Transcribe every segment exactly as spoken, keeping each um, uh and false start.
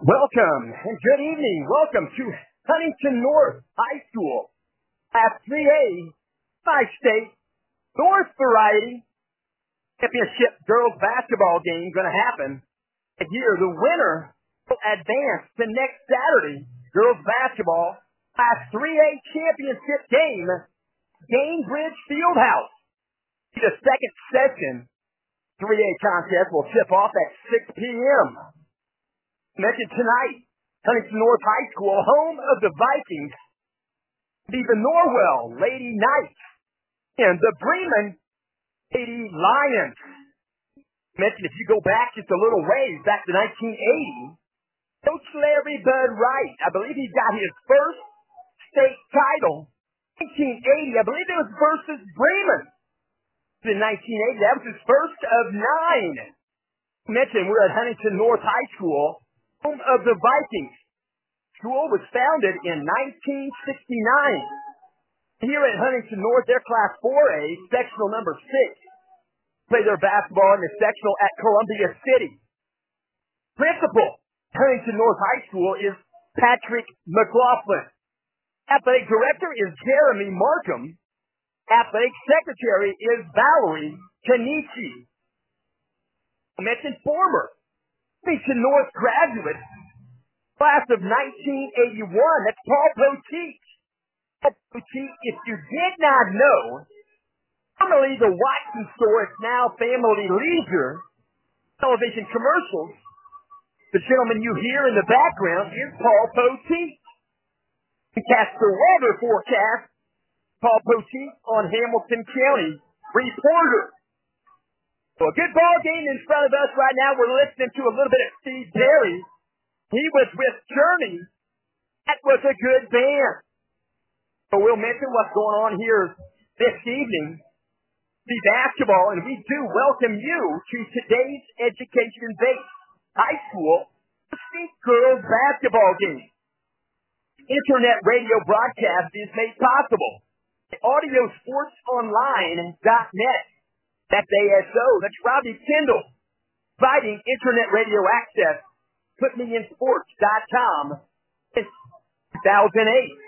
Welcome and good evening. Welcome to Huntington North High School at three A Bi-State North Variety Championship Girls Basketball game going to happen. And here, the winner will advance to next Saturday Girls Basketball Class three A Championship game, Gainbridge Fieldhouse. The second session three A contest will tip off at six p.m. Mentioned tonight, Huntington North High School, home of the Vikings, be the Norwell Lady Knights and the Bremen Lady Lions. Mentioned if you go back just a little ways, back to nineteen eighty, Coach Larry Bud Wright, I believe he got his first state title. nineteen eighty, I believe it was versus Bremen. In nineteen eighty, that was his first of nine. Mentioned we're at Huntington North High School, home of the Vikings. School was founded in nineteen sixty-nine. Here at Huntington North, their Class four A, sectional number six, play their basketball in the sectional at Columbia City. Principal, Huntington North High School, is Patrick McLaughlin. Athletic Director is Jeremy Markham. Athletic Secretary is Valerie Kenichi. I mentioned former Huntington North graduate, class of nineteen eighty-one. That's Paul Poteet. Paul Poteet, if you did not know, formerly the Watson store, it's now Family Leisure television commercials. The gentleman you hear in the background is Paul Poteet. We cast the weather forecast. Paul Poteet on Hamilton County reporter. So a good ball game in front of us right now. We're listening to a little bit of Steve Perry. He was with Journey. That was a good band. So we'll mention what's going on here this evening. The basketball, and we do welcome you to today's education-based high school girls basketball game. Internet radio broadcast is made possible by audio sports online dot net. That's A S O. That's Robbie Kendall, providing internet radio access. put me in sports dot com since two thousand eight.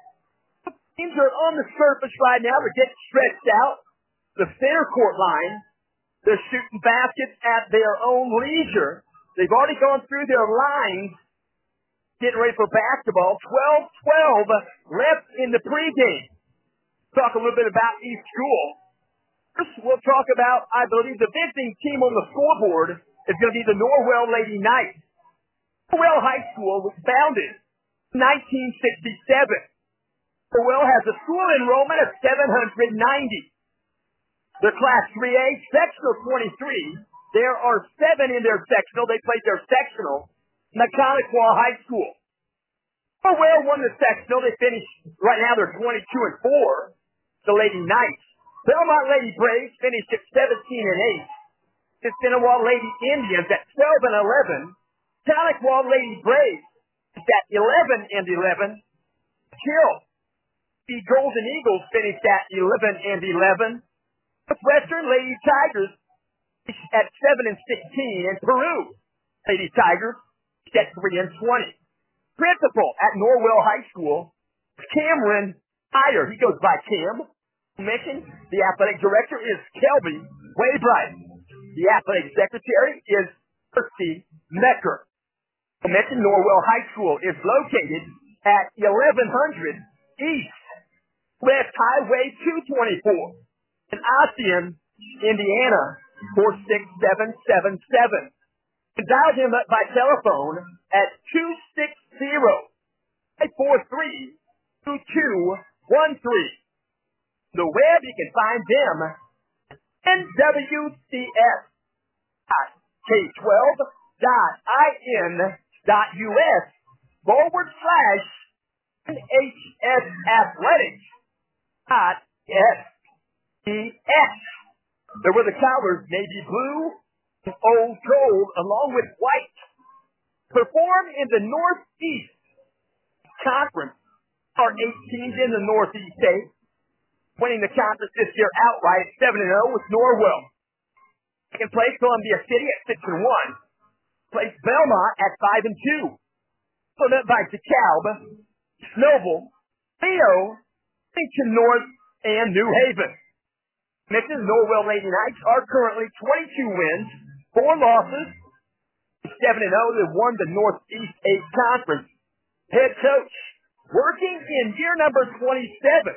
Teams are on the surface right now. They're getting stretched out. The center court line, they're shooting baskets at their own leisure. They've already gone through their lines, getting ready for basketball. twelve twelve left in the pregame. Talk a little bit about each school. First, we'll talk about, I believe, the visiting team on the scoreboard is going to be the Norwell Lady Knights. Norwell High School was founded in nineteen sixty-seven. Norwell has a school enrollment of seven hundred ninety. Their Class three A, sectional twenty-three. There are seven in their sectional. They played their sectional in Mechanicsville High School. Norwell won the sectional. They finished, right now they're twenty-two and four. The Lady Knights. Belmont Lady Braves finished at seventeen and eight. Issaquah Lady Indians at twelve and eleven. Tahlequah Lady Braves is at eleven and eleven. Kill. The Golden Eagles finished at eleven and eleven. Western Lady Tigers finished at seven and sixteen. And Peru Lady Tigers is at three and twenty. Principal at Norwell High School, Cameron Heyer. He goes by Cam. Mentioned the athletic director is Kelby Waybright. The athletic secretary is Kirsty Mecker. Mentioned Norwell High School is located at eleven hundred East West Highway two twenty-four in Ossian, Indiana, four six seven seven seven. And dial him up by telephone at two six zero, five four three, two two one three. The web, you can find them at N W C S dot K twelve dot I N dot U S forward slash N H S athletics dot S E S. There were the colors, navy blue and old gold, along with white. Perform in the Northeast Conference. Our eight teams in the Northeast state. Winning the conference this year outright, seven and oh with Norwell. Second place, Columbia City at six and one. Place Belmont at five and two. Followed up by DeKalb, Snowville, Leo, Huntington North, and New Haven. Mentioned Norwell Lady Knights are currently twenty-two wins, four losses, seven and oh. They won the Northeast eight Conference. Head coach, working in year number twenty-seven.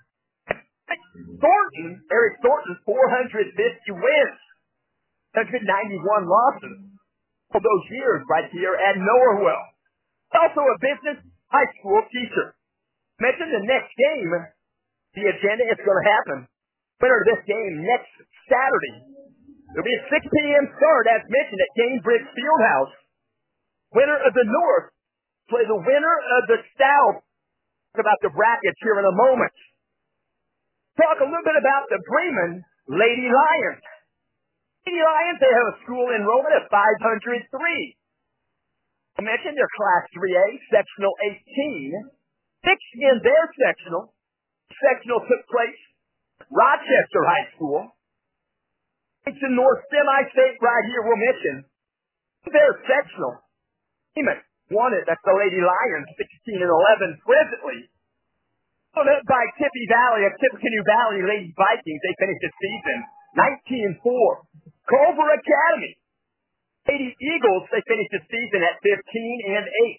Thornton, Eric Thornton, four hundred fifty wins, one hundred ninety-one losses. All those years right here at Norwell. Also a business high school teacher. Mentioned the next game, the agenda is going to happen. Winner of this game next Saturday. It'll be a six p.m. start, as mentioned, at Cambridge Fieldhouse. Winner of the North play the winner of the South. Talk about the brackets here in a moment. Talk a little bit about the Bremen Lady Lions. Lady Lions, they have a school enrollment of five hundred three. I mentioned their Class three A, Sectional eighteen. Six in their sectional. Sectional took place at Rochester High School. It's in North Semi-State right here, we'll mention. Their sectional. Hemet won it. That's the Lady Lions, sixteen and eleven presently. Followed up by Tippy Valley, at Tippecanoe Valley Lady Vikings. They finished the season nineteen and four. Culver Academy, Lady Eagles, they finished the season at fifteen and eight.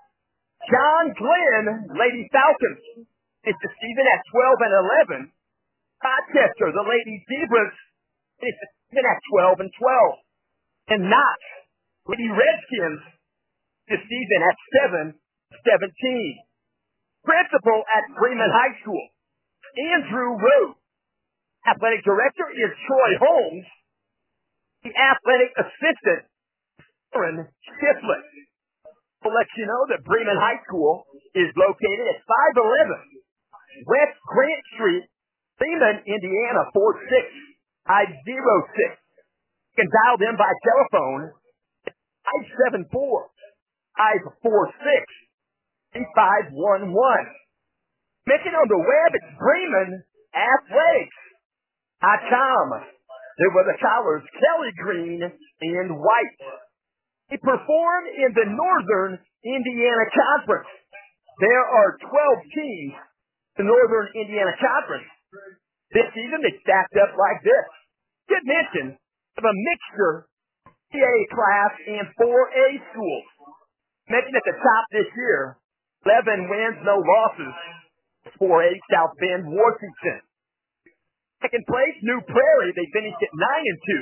John Glenn, Lady Falcons, finished the season at twelve and eleven. Rochester, the Lady Zebras, finished the season at twelve and twelve. And Knox, Lady Redskins, this season at seven seventeen. Principal at Bremen High School, Andrew Rowe. Athletic director is Troy Holmes. The athletic assistant, Aaron Shiflett. We'll let you know that Bremen High School is located at five eleven West Grant Street, Bremen, Indiana, four six five zero six. You can dial them by telephone, five seven four, five four six, three five one one. Mention on the web, it's Bremen Athletics dot com. There were the colors, Kelly green and white. They perform in the Northern Indiana Conference. There are twelve teams in the Northern Indiana Conference. This season, they stacked up like this. Should mention of a mixture three A class and four A schools. Mentioned at the top this year, eleven wins, no losses. four A South Bend, Washington. Second place, New Prairie. They finished at nine and two.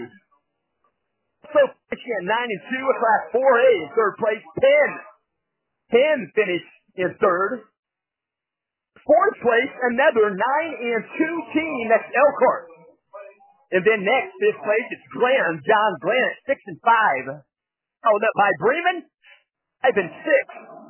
So finishing at nine and two, a class four A. In third place, Penn. Penn finished in third. Fourth place, another nine and two team. That's Elkhart. And then next, fifth place, it's Glenn, John Glenn at six and five. Followed up by Bremen, five and six.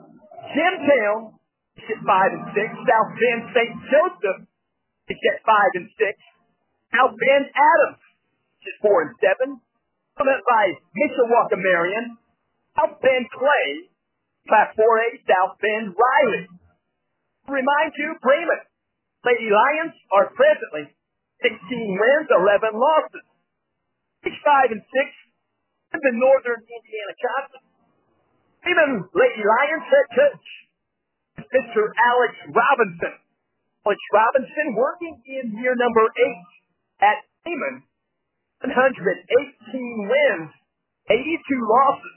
Jimtown is at five and six. South Bend Saint Joseph is at five and six. South Bend Adams is four and seven. Followed up by Mishawaka Marion, South Bend Clay, Class four A, South Bend Riley. Remind you, Bremen Lady Lions are presently sixteen wins, eleven losses. Each five and six in the Northern Indiana Conference. Bremen Lady Lions head coach, Mister Alex Robinson. Alex Robinson working in year number eight at Bremen. one hundred eighteen wins, eighty-two losses.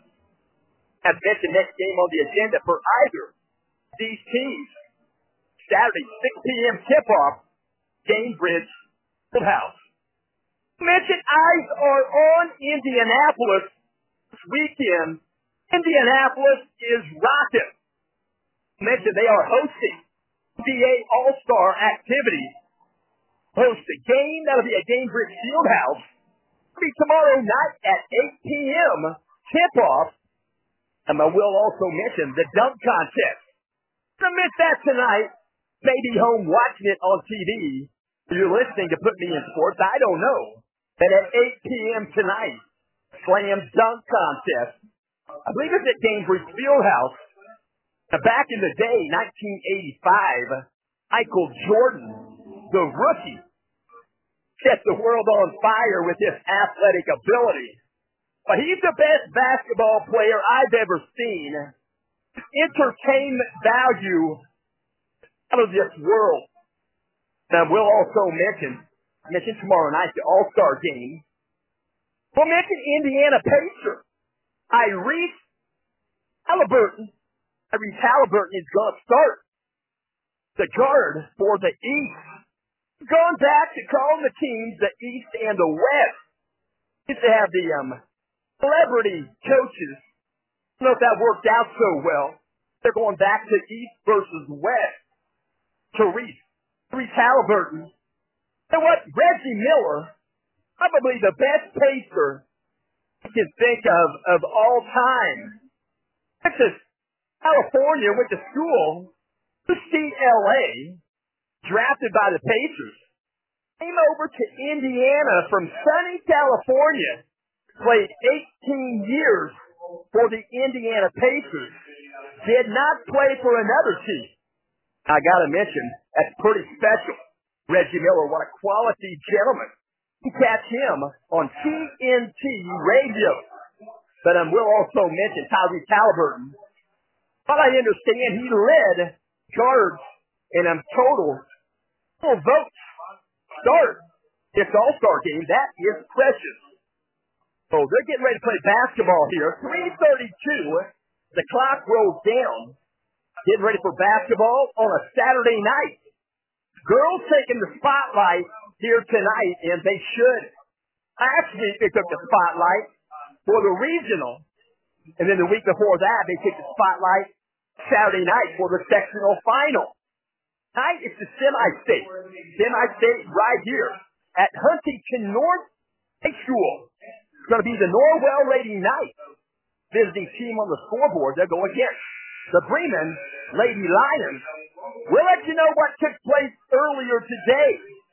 As mentioned, next game on the agenda for either of these teams. Saturday, six p.m. tip-off, Cambridge Fieldhouse. Mentioned eyes are on Indianapolis this weekend. Indianapolis is rocking. Mentioned they are hosting N B A All-Star activities. Host a game, that'll be at Cambridge Fieldhouse. It'll be tomorrow night at eight p.m. tip-off. And I will also mention the dunk contest. Don't miss that tonight. Maybe home watching it on T V. If you're listening to Put Me in Sports, I don't know. But at eight p.m. tonight, slam dunk contest. I believe it's at Cambridge Fieldhouse. Now, back in the day, nineteen eighty-five, Michael Jordan, the rookie, set the world on fire with his athletic ability. But he's the best basketball player I've ever seen. entertainment value out of this world. Now, we'll also mention, mention tomorrow night, the All-Star game. We'll mention Indiana Pacer. Iris Halliburton. Iris Halliburton is going to start the guard for the East. Going back to calling the teams the East and the West. Used to have the um, celebrity coaches. I don't know if that worked out so well. They're going back to East versus West. Therese, Therese Halliburton. And what? Reggie Miller, probably the best pacer I can think of of all time. Texas, California, went to school, U C L A, drafted by the Pacers. Came over to Indiana from sunny California, played eighteen years for the Indiana Pacers. Did not play for another team. I gotta mention, that's pretty special. Reggie Miller, what a quality gentleman. You catch him on T N T radio. But um, we'll also mention Tyrese Halliburton. But I understand he led guards in um, total, total votes. Start this All-Star game. That is precious. So they're getting ready to play basketball here. three thirty-two. The clock rolls down. Getting ready for basketball on a Saturday night. Girls taking the spotlight here tonight, and they should. Last week they took the spotlight for the regional. And then the week before that, they took the spotlight Saturday night for the sectional final. Tonight it's the semi-state. Semi-state right here at Huntington North High School. It's going to be the Norwell Lady Knights. Visiting team on the scoreboard. They'll go against the Bremen Lady Lions. We'll let you know what took place earlier today.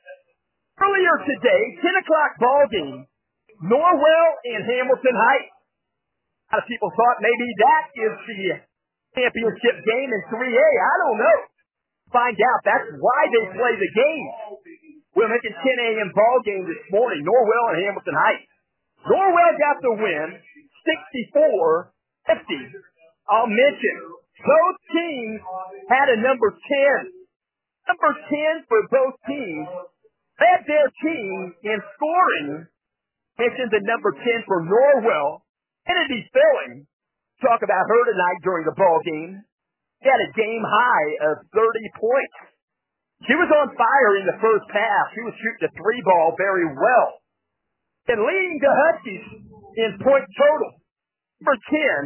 Earlier today, ten o'clock ball game, Norwell and Hamilton Heights. A lot of people thought maybe that is the championship game in three A. I don't know. Find out. That's why they play the game. We're making ten a.m. ball game this morning, Norwell and Hamilton Heights. Norwell got the win, sixty-four fifty. I'll mention, both teams had a number ten. Number ten for both teams led their team in scoring. Mentioned the number ten for Norwell, Kennedy Filling. Talk about her tonight during the ball game. She had a game high of thirty points. She was on fire in the first half. She was shooting the three ball very well. And leading the Huskies in point total. Number ten,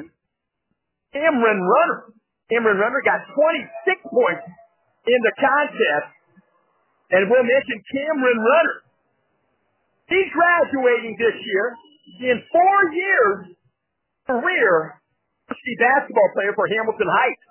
Cameron Runner. Cameron Runner got twenty-six points in the contest. And we'll mention Cameron Runner. He's graduating this year in four years career varsity basketball player for Hamilton Heights.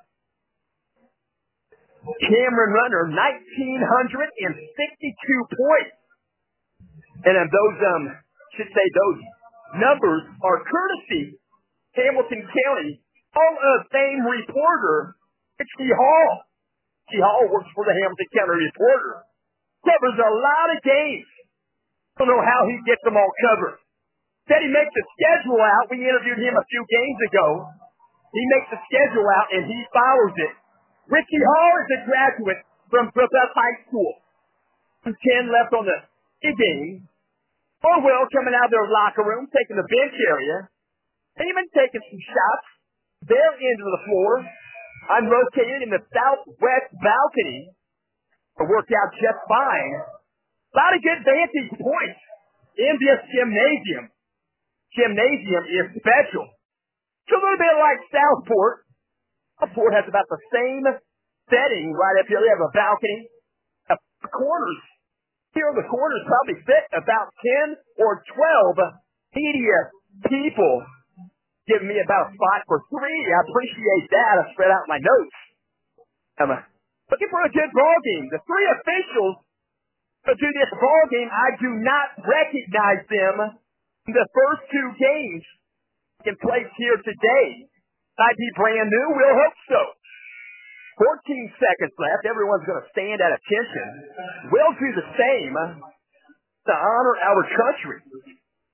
Cameron Runner, one thousand nine hundred sixty-two points. And then those, um, should say those numbers are courtesy Hamilton County Hall of Fame reporter, Richie Hall. Richie Hall works for the Hamilton County Reporter. Covers a lot of games. Don't know how he gets them all covered. Said he makes the schedule out. We interviewed him a few games ago. He makes the schedule out and he follows it. Richie Hall is a graduate from Brookup High School. ten left on the game. Orwell coming out of their locker room, taking the bench area. And even taking some shots. Their end of the floor. I'm rotated in the southwest balcony. It worked out just fine. A lot of good vantage points in this gymnasium. Gymnasium is special. It's a little bit like Southport. Southport has about the same setting right up here. They have a balcony, a corners. Here the corners probably fit about ten or twelve media people. Giving me about a spot for three. I appreciate that. I spread out my notes. I'm uh, looking for a good ball game. The three officials to do this ball game, I do not recognize them in the first two games in place here today. Might be brand new. We'll hope so. fourteen seconds left. Everyone's going to stand at attention. We'll do the same to honor our country.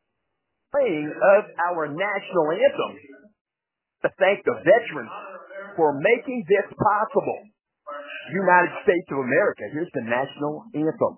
Playing of our national anthem. To thank the veterans for making this possible. United States of America. Here's the national anthem.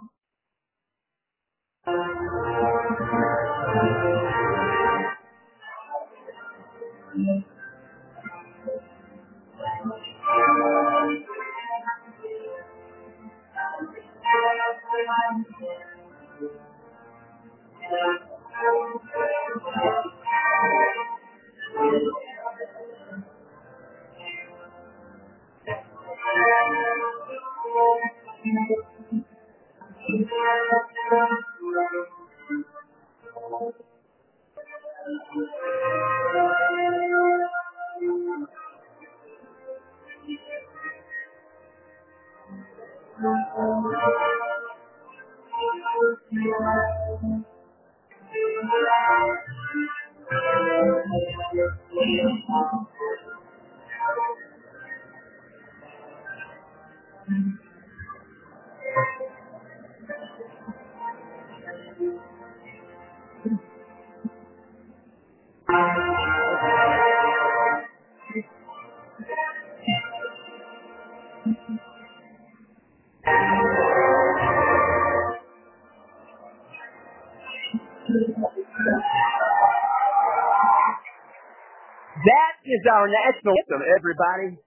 That is our national anthem, everybody.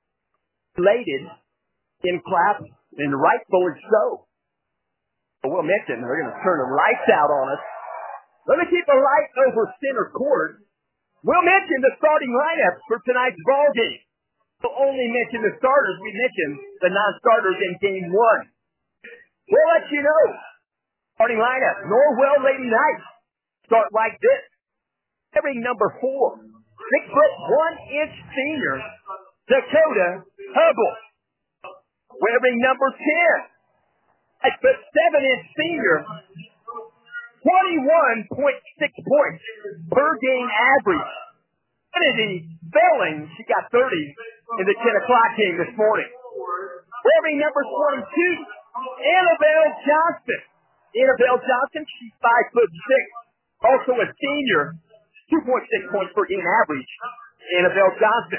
Elated in clap, and rightfully so. Will mention they're going to turn the lights out on us. Let me keep the light over center court. We'll mention the starting lineups for tonight's ball game. We'll only mention the starters. We mentioned the non-starters in game one. We'll let you know. Starting lineup, Norwell Lady Knights start like this. Wearing number four, six foot one inch senior, Dakota Hubble. Wearing number ten, five foot seven inch senior, twenty-one point six points per game average. Kennedy Belling, she got thirty in the ten o'clock game this morning. Wearing number twenty-two, Annabelle Johnson. Annabelle Johnson, she's five foot six, also a senior, two point six points per game average. Annabelle Johnson.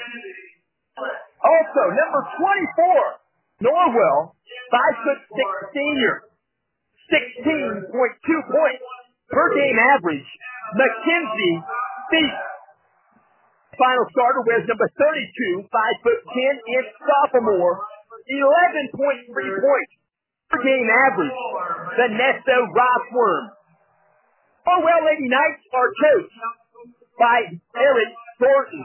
Also, number twenty-four, Norwell, five foot six senior, sixteen point two points per game average. Mackenzie Thief. Final starter wears number thirty-two, five foot ten inch sophomore, eleven point three points per game average. Vanessa Rossworm. Norwell Lady Knights are coached by Eric Thornton.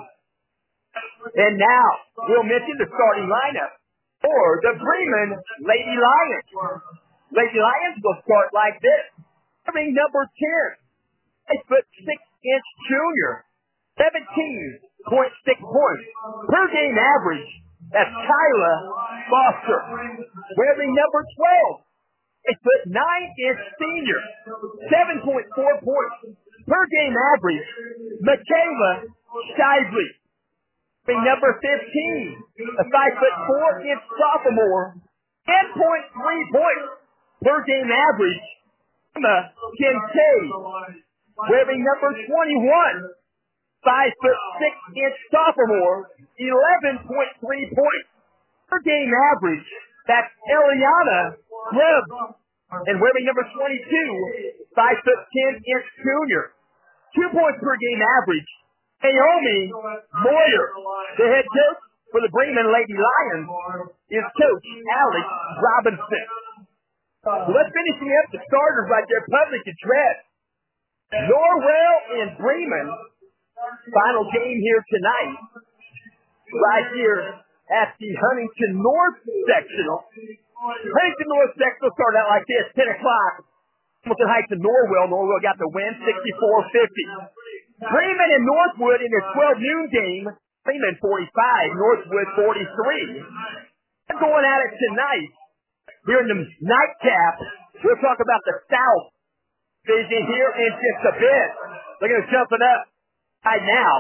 And now we'll mention the starting lineup for the Bremen Lady Lions. Lady Lions will start like this. Wearing number ten, five foot six inch junior, seventeen point six points per game average. That's Kyla Foster. Wearing number twelve, five foot nine inch senior, seven point four points per game average. Michaela Shively. Wearing number fifteen, a five foot four inch sophomore, ten point three points per game average. Emma Kincaid. Wearing number twenty-one, five foot six inch sophomore, eleven point three points per game average. That's Eliana Grubb. And wearing number twenty-two, five foot ten inch junior, two points per game average. Naomi Moyer, the head coach for the Bremen Lady Lions, is Coach Alex Robinson. So let's finishing up the starters right there, public address. Norwell and Bremen, final game here tonight, right here at the Huntington North sectional. Huntington North sectional started out like this, ten o'clock. Hamilton Heights and Norwell. Norwell got the win, sixty-four fifty. Bremen and Northwood in the twelve noon game. Bremen forty-five, Northwood forty-three. They're going at it tonight. Here in the nightcap, we'll talk about the South Division here in just a bit. They're going to jump it up right now.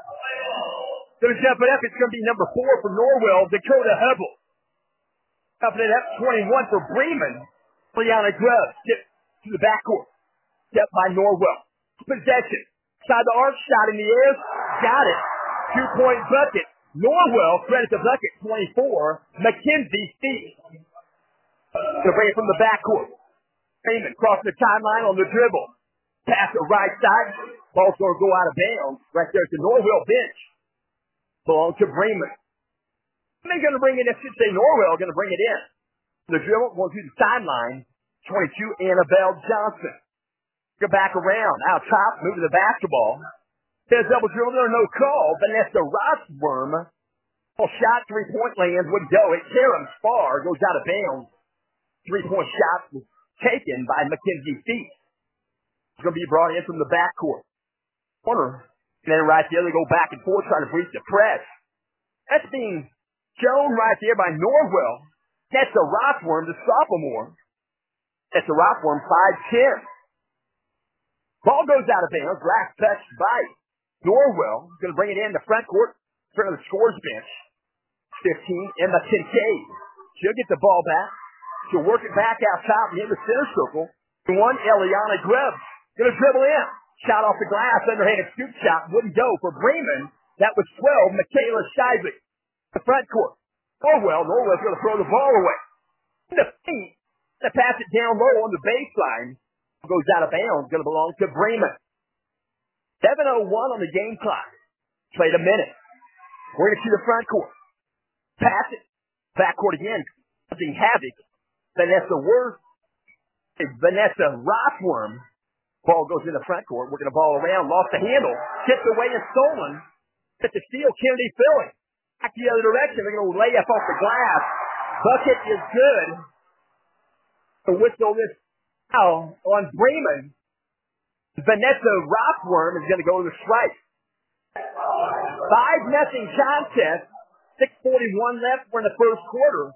Going to jump it up. It's going to be number four for Norwell, Dakota Hubble. Jumping it up, twenty-one for Bremen. Liana Grubb, tip to the backcourt. Step by Norwell. Possession. Side the arc, shot in the air. Got it. Two-point bucket Norwell credit the bucket, twenty-four. Mackenzie Steve. Gonna bring it from the backcourt. Raymond crossing the timeline on the dribble. Pass the right side. Ball's gonna go out of bounds. Right there at the Norwell bench. Belong to Bremen. They're gonna bring it, I should say Norwell gonna bring it in. The dribble going to the sideline. twenty-two, Annabelle Johnson. Go back around. Out top, move to the basketball. There's double dribble there, no call. Vanessa Rossworm. Shot, three-point lands, wouldn't go. It Karam Spar goes out of bounds. Three-point shot was taken by Mackenzie Feet. It's going to be brought in from the backcourt. Corner. And then right there, they go back and forth trying to breach the press. That's being shown right there by Norwell. That's a Rossworm, the sophomore. That's a Rossworm, five ten. Ball goes out of bounds. Last touch by Norwell. Going to bring it in the front court, in front of the scores bench. fifteen, Emma Kincaid. She'll get the ball back. She'll work it back out top and in the center circle. One, Eliana Grubbs. Gonna dribble in. Shot off the glass, underhanded scoop shot. Wouldn't go for Bremen. That was twelve, Michaela Shively. The front court. Norwell. Norwell's gonna throw the ball away. In the feet. Gonna pass it down low on the baseline. Goes out of bounds. Gonna belong to Bremen. seven oh one on the game clock. Played a minute. We're gonna see the front court. Pass it. Backcourt again. Causing havoc. Vanessa Worth. Vanessa Rossworm. Ball goes in the front court. Working the ball around. Lost the handle. Tipped away and stolen. At the steal. Kennedy Philly. Back the other direction. They're going to lay up off the glass. Bucket is good. The whistle this foul on Bremen. Vanessa Rossworm is going to go to the strike. Five nothing contest. six forty-one left. We're in the first quarter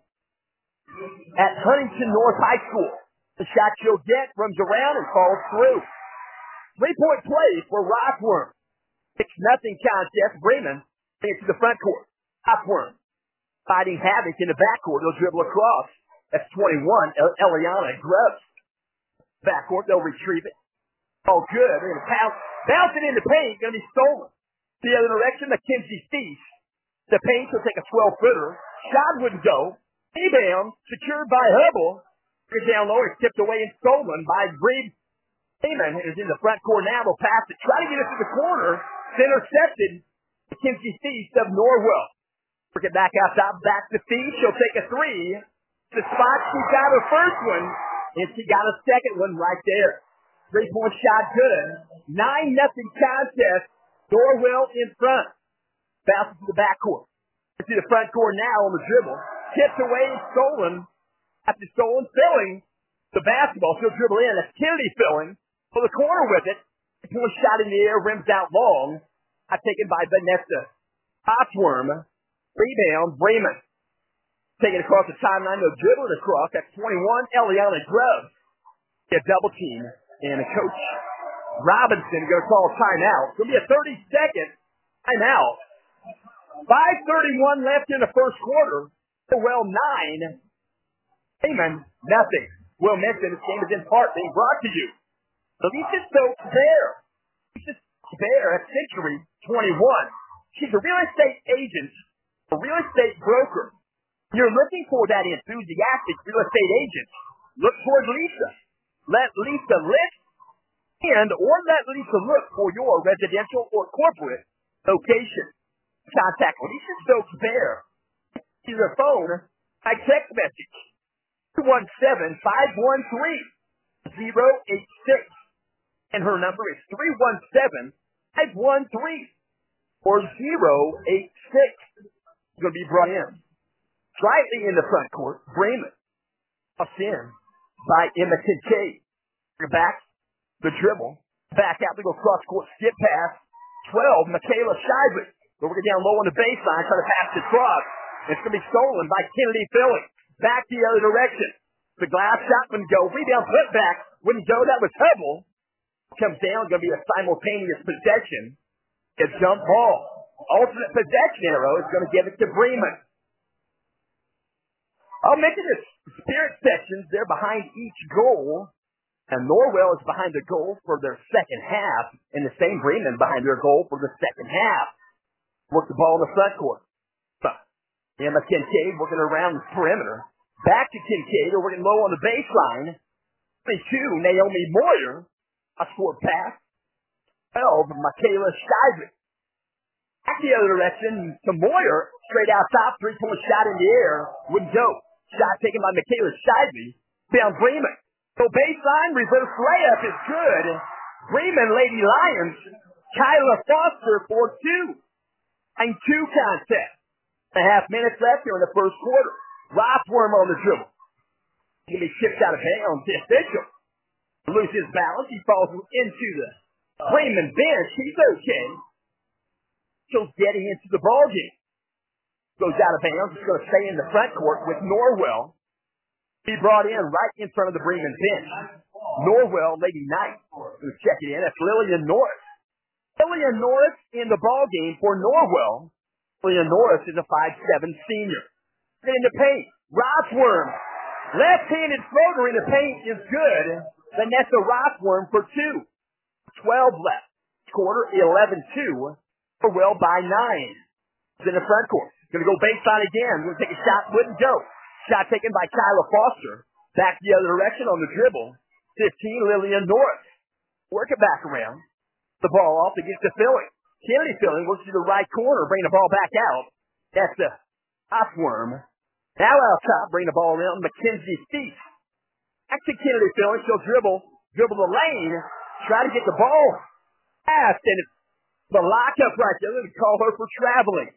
at Huntington North High School. The shot she'll get runs around and falls through. Three-point play for Rossworm. six nothing contest. Bremen bring it to the front court. Rossworm fighting havoc in the backcourt. They'll dribble across. That's twenty-one. El- Eliana Grubbs. Backcourt. They'll retrieve it. All good. They're going to bounce, bounce it in the paint. Going to be stolen. The other direction, Mackenzie Steesh. The paint will take a twelve-footer. Shot wouldn't go. Rebound secured by Hubble. It's down low. It's tipped away and stolen by Breed. Heyman is in the front court now. They'll pass it. Try to get it to the corner. It's intercepted. Mackenzie Steesh of Norwell. Work it back outside. Back to Steesh. She'll take a three. The spot she got her first one. And she got a second one right there. Three-point shot good. Nine nothing contest. Norwell in front. Bounces to the backcourt. To the front court now on the dribble. Tipped away and stolen. After stolen, filling the basketball. She'll dribble in. That's Kennedy filling. For the corner with it. Three-point shot in the air. Rims out long. Not taken by Vanessa Rossworm. Rebound. Bremen. Taking it across the timeline. They'll dribble it across. That's twenty-one. Eliana Grubbs. Get double team. And a coach Robinson going to call a timeout. It's going to be a thirty-second timeout. five thirty-one left in the first quarter. Well, nine. Heyman, nothing. Will mention this game is in part being brought to you. Alicia Stokes there. Alicia Stokes there at Century twenty-one. She's a real estate agent, a real estate broker. You're looking for that enthusiastic real estate agent. Look toward Lisa. Let Lisa list and or let Lisa look for your residential or corporate location. Contact Alicia Stokes there. Use her phone by text message. two one seven, five one three, zero eight six. And her number is three one seven, five one three, or zero eight six. It's going to be brought in. Slightly in the front court, Bremen. Ups in by Emma Kincaid. Back, the dribble. Back out to go cross court, skip pass. twelve, Michaela Shively. We're going down low on the baseline, trying to pass it across. It's going to be stolen by Kennedy Philly. Back the other direction. The glass shot wouldn't go. Rebound flip back. Wouldn't go. That was Hubble. Comes down. Going to be a simultaneous possession. A jump ball. Alternate possession arrow is going to give it to Bremen. I'll make it the spirit sections. They're behind each goal. And Norwell is behind the goal for their second half. And the same Bremen behind their goal for the second half. Work the ball in the front court. Emma Kincaid working around the perimeter. Back to Kincaid. They're working low on the baseline. twenty-two, Naomi Moyer. A score pass. twelve, Michaela Shively. Back the other direction to Moyer. Straight out top. Three-point shot in the air. Wouldn't go. Shot taken by Michaela Shively. Down Bremen. So baseline. Reverse layup is good. Bremen Lady Lions. Kyla Foster for two. And two contest. A half minutes left here in the first quarter. Rothworm on the dribble. He gets shipped out of bounds. The official loses his balance. He falls into the Bremen bench. He's okay. Still getting into the ball game. Goes out of bounds. He's going to stay in the front court with Norwell. He brought in right in front of the Bremen bench. Norwell, Lady Knight, who's checking in. That's Lillian Norris. Lillian Norris in the ball game for Norwell. Lillian Norris is a five seven senior. In the paint, Rothworm. Left-handed floater in the paint is good. Vanessa Rothworm for two. twelve left. Quarter, eleven two. Well by nine. It's in the front court. Going to go baseline again. Going to take a shot. Wouldn't go. Shot taken by Kyla Foster. Back the other direction on the dribble. fifteen, Lillian Norris. Work it back around. The ball off against the Philly. Kennedy Philly works to the right corner, bring the ball back out. That's the Rothworm. Now out top, bring the ball around. Mackenzie Feast. Back to Kennedy Philly. She'll dribble, dribble the lane, try to get the ball fast, and the lockup right there. They call her for traveling.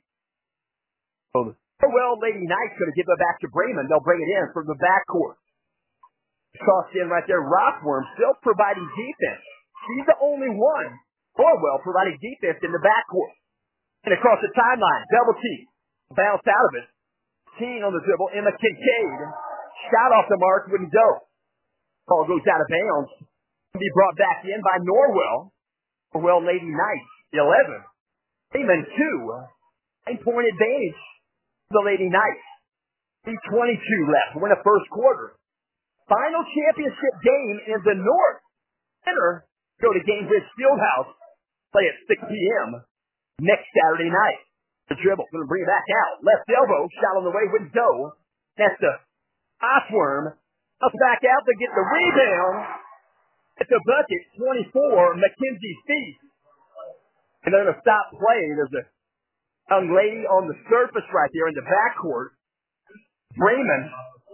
So well, Lady Knight's going to give it back to Bremen. They'll bring it in from the backcourt. Tossed in right there. Rothworm still providing defense. She's the only one. Orwell providing defense in the backcourt. And across the timeline, double team. Bounce out of it. Team on the dribble. Emma Kincaid. Shot off the mark. Wouldn't go. Ball goes out of bounds. Be brought back in by Norwell. Norwell Lady Knight. eleven. Bremen two. Nine-point advantage. The Lady Knights. three twenty-two left. We're in the first quarter. Final championship game in the North. Center. Go to Gainbridge Fieldhouse. Play at six p.m. next Saturday night. The dribble. Going to bring it back out. Left elbow. Shot on the way. Wouldn't go. That's the Rothworm. Up back out to get the rebound. At the bucket. twenty-four. Mackenzie Feast. And they're going to stop playing. There's a young lady on the surface right there in the backcourt. Bremen.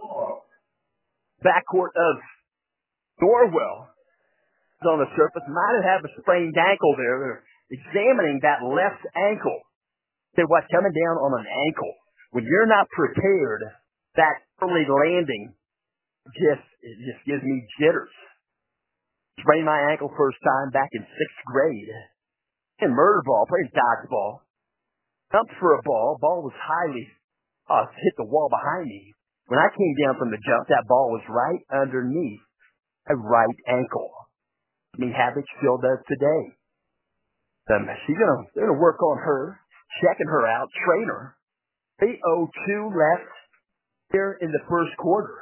Backcourt of Norwell. On the surface, might have a sprained ankle there. They're examining that left ankle. Say what's coming down on an ankle. When you're not prepared, that early landing just it just gives me jitters. Sprained my ankle first time back in sixth grade. In murder ball, played dodgeball. Jumped for a ball. Ball was highly uh, hit the wall behind me. When I came down from the jump, that ball was right underneath my right ankle. Me Havoc still does today. Um, she's gonna, they're gonna work on her, checking her out, train her. three oh two left here in the first quarter.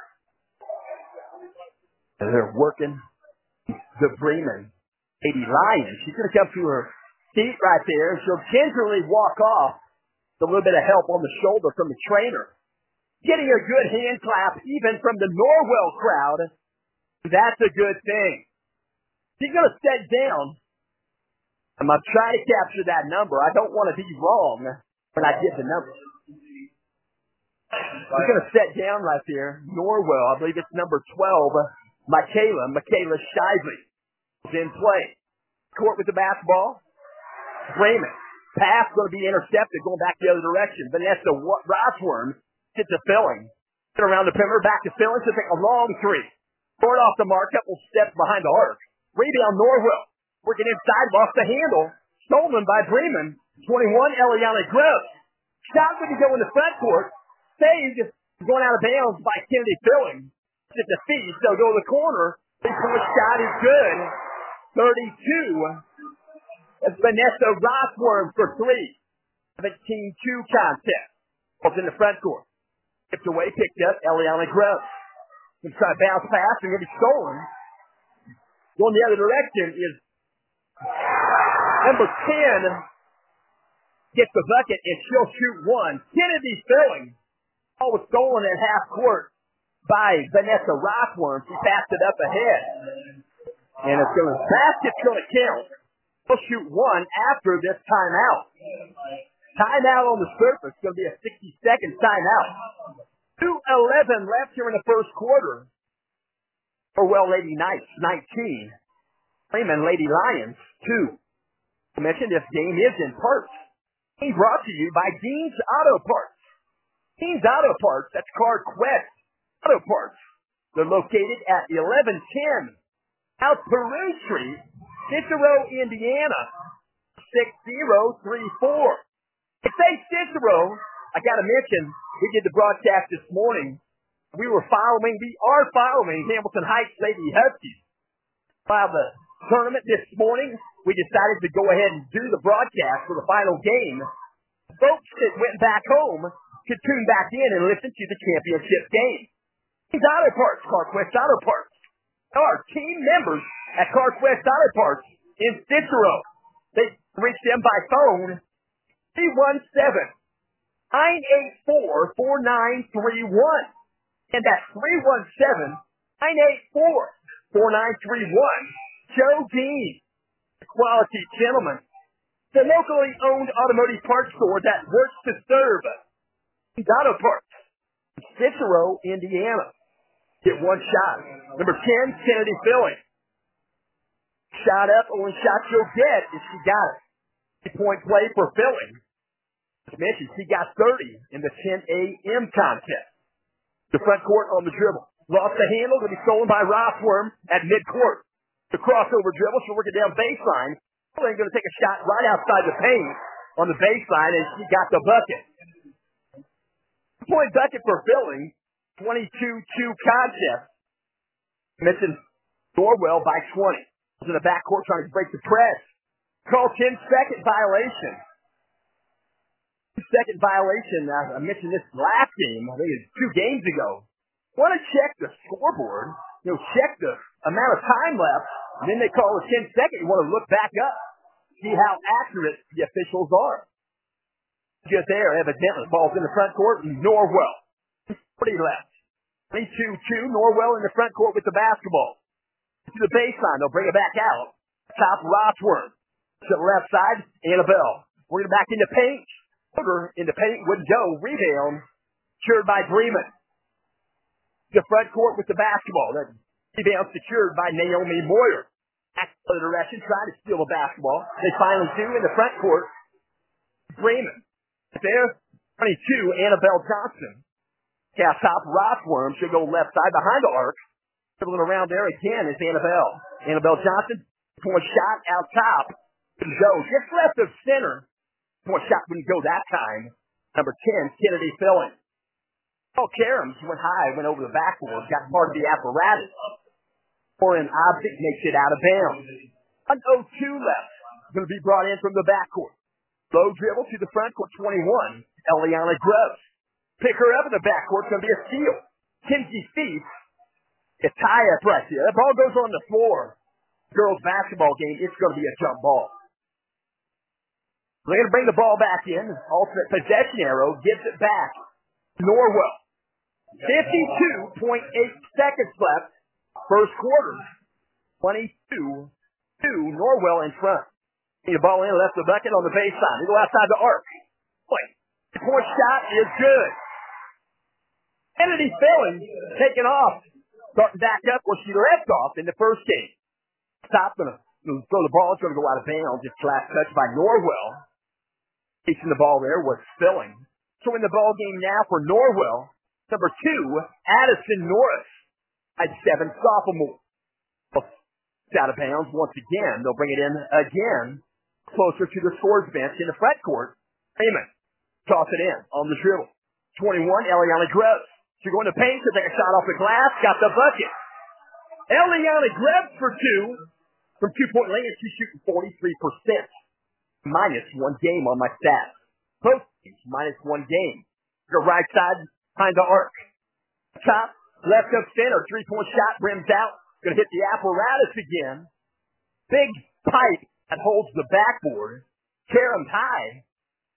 And they're working the Bremen Lady Lions. She's gonna come to her feet right there. She'll gingerly walk off with a little bit of help on the shoulder from the trainer. Getting a good hand clap even from the Norwell crowd. That's a good thing. She's going to set down. I'm going to try to capture that number. I don't want to be wrong when I get the number. She's going to set down right there. Norwell, I believe it's number twelve. Michaela, Michaela Shively is in play. Court with the basketball. Bremen. Pass going to be intercepted going back the other direction. Vanessa Rothworm hits a filling. Get around the perimeter, back to filling. She'll take a long three. Short off the mark, couple steps behind the arc. Rebound Norwell. Working inside, lost the handle. Stolen by Bremen. twenty-one, Eliana Gross. Shot when you go in the front court. Saved, going out of bounds by Kennedy Filling. It's a feed, so go to the corner. Three-point shot is good. thirty-two. That's Vanessa Rothworm for three. seventeen two contest. Ball's in the front court. Tipped away, picked up, Eliana Gross. Gonna try to bounce pass and get it stolen. Going the other direction is number ten, gets the bucket, and she'll shoot one. Kennedy filling. Ball was stolen at half court by Vanessa Rothworm. She passed it up ahead. And it's going to, basket's going to count. She'll shoot one after this timeout. Timeout on the surface. It's going to be a sixty-second timeout. two eleven left here in the first quarter. Orwell Lady Knights, nineteen. Freeman Lady Lions, two. I mentioned this game is in parts. Being brought to you by Dean's Auto Parts. Dean's Auto Parts, that's CarQuest Auto Parts. They're located at eleven ten South Peru Street, Cicero, Indiana, six zero three four. I say Cicero, I got to mention, we did the broadcast this morning. We were following, we are following Hamilton Heights Lady Huskies. While the tournament this morning, we decided to go ahead and do the broadcast for the final game. Folks that went back home could tune back in and listen to the championship game. These Auto Parts, CarQuest Auto Parts, are team members at CarQuest Auto Parts in Cicero. They reach them by phone, three one seven, nine eight four, four nine three one. And that's three one seven, nine eight four, four nine three one. Joe Dean, the quality gentleman, the locally owned automotive parts store that works to serve Auto Parts, Cicero, Indiana. Get one shot. Number ten, Kennedy Filling. Shot up, only shot she'll get if she got it. Three-point play for Filling. As mentioned, she got thirty in the ten A M contest. The front court on the dribble. Lost the handle, going to be stolen by Rothworm at midcourt. The crossover dribble, she'll work it down baseline. Filling going to take a shot right outside the paint on the baseline, and she got the bucket. Point bucket for Filling. twenty-two two contest. Missing Norwell by twenty. Was in the backcourt trying to break the press. Call ten second violation. Second violation. Uh, I mentioned this last game. I think it was two games ago. Want to check the scoreboard. You know, check the amount of time left. And then they call a ten second. You want to look back up. See how accurate the officials are. Just there, evidently. Ball's in the front court. Norwell. forty left. twenty-two two. Norwell in the front court with the basketball. To the baseline. They'll bring it back out. Top Rothworm. To the left side, Annabelle. Bring it back into paint. In the paint wouldn't go. Rebound. Secured by Bremen. The front court with the basketball. That rebound secured by Naomi Moyer. Back the other direction. Trying to steal the basketball. They finally do in the front court. Bremen. There. twenty-two. Annabelle Johnson. Cast top Rothworm should go left side behind the arc. Dribbling around there again is Annabelle. Annabelle Johnson. Point shot out top. Couldn't go. Just left of center. Point shot wouldn't go that time. Number ten, Kennedy Filling. Paul Karams went high, went over the backboard, got part of the apparatus. Or an object makes it out of bounds. one oh two left. Going to be brought in from the backcourt. Low dribble to the front court, twenty-one. Eliana Gross. Pick her up in the backcourt. It's going to be a steal. Kinsey Feast. A tie-up right here. That ball goes on the floor. Girls basketball game, it's going to be a jump ball. They're going to bring the ball back in. Alternate possession arrow gives it back. Norwell. fifty-two point eight seconds left. First quarter. twenty-two two. Norwell in front. The ball in, left the bucket on the baseline. They go outside the arc. Point. The point shot is good. Kennedy Filling taking off. Starting back up where she left off in the first game. Stop gonna throw the ball. It's gonna go out of bounds. Just last touch by Norwell. Chasing the ball there was Filling. So in the ball game now for Norwell, number two, Addison Norris at seven sophomore. It's out of bounds once again. They'll bring it in again, closer to the scores bench in the front court. Raymond toss it in on the dribble. twenty-one, Eliana Gross. She's going to paint to take a shot off the glass. Got the bucket. Eliana Gross for two. From two-point range, she's shooting forty-three percent. Minus one game on my stats. Both teams minus one game. Go right side behind the arc. Top, left of center. Three-point shot, rims out. Going to hit the apparatus again. Big pipe that holds the backboard. Karam high.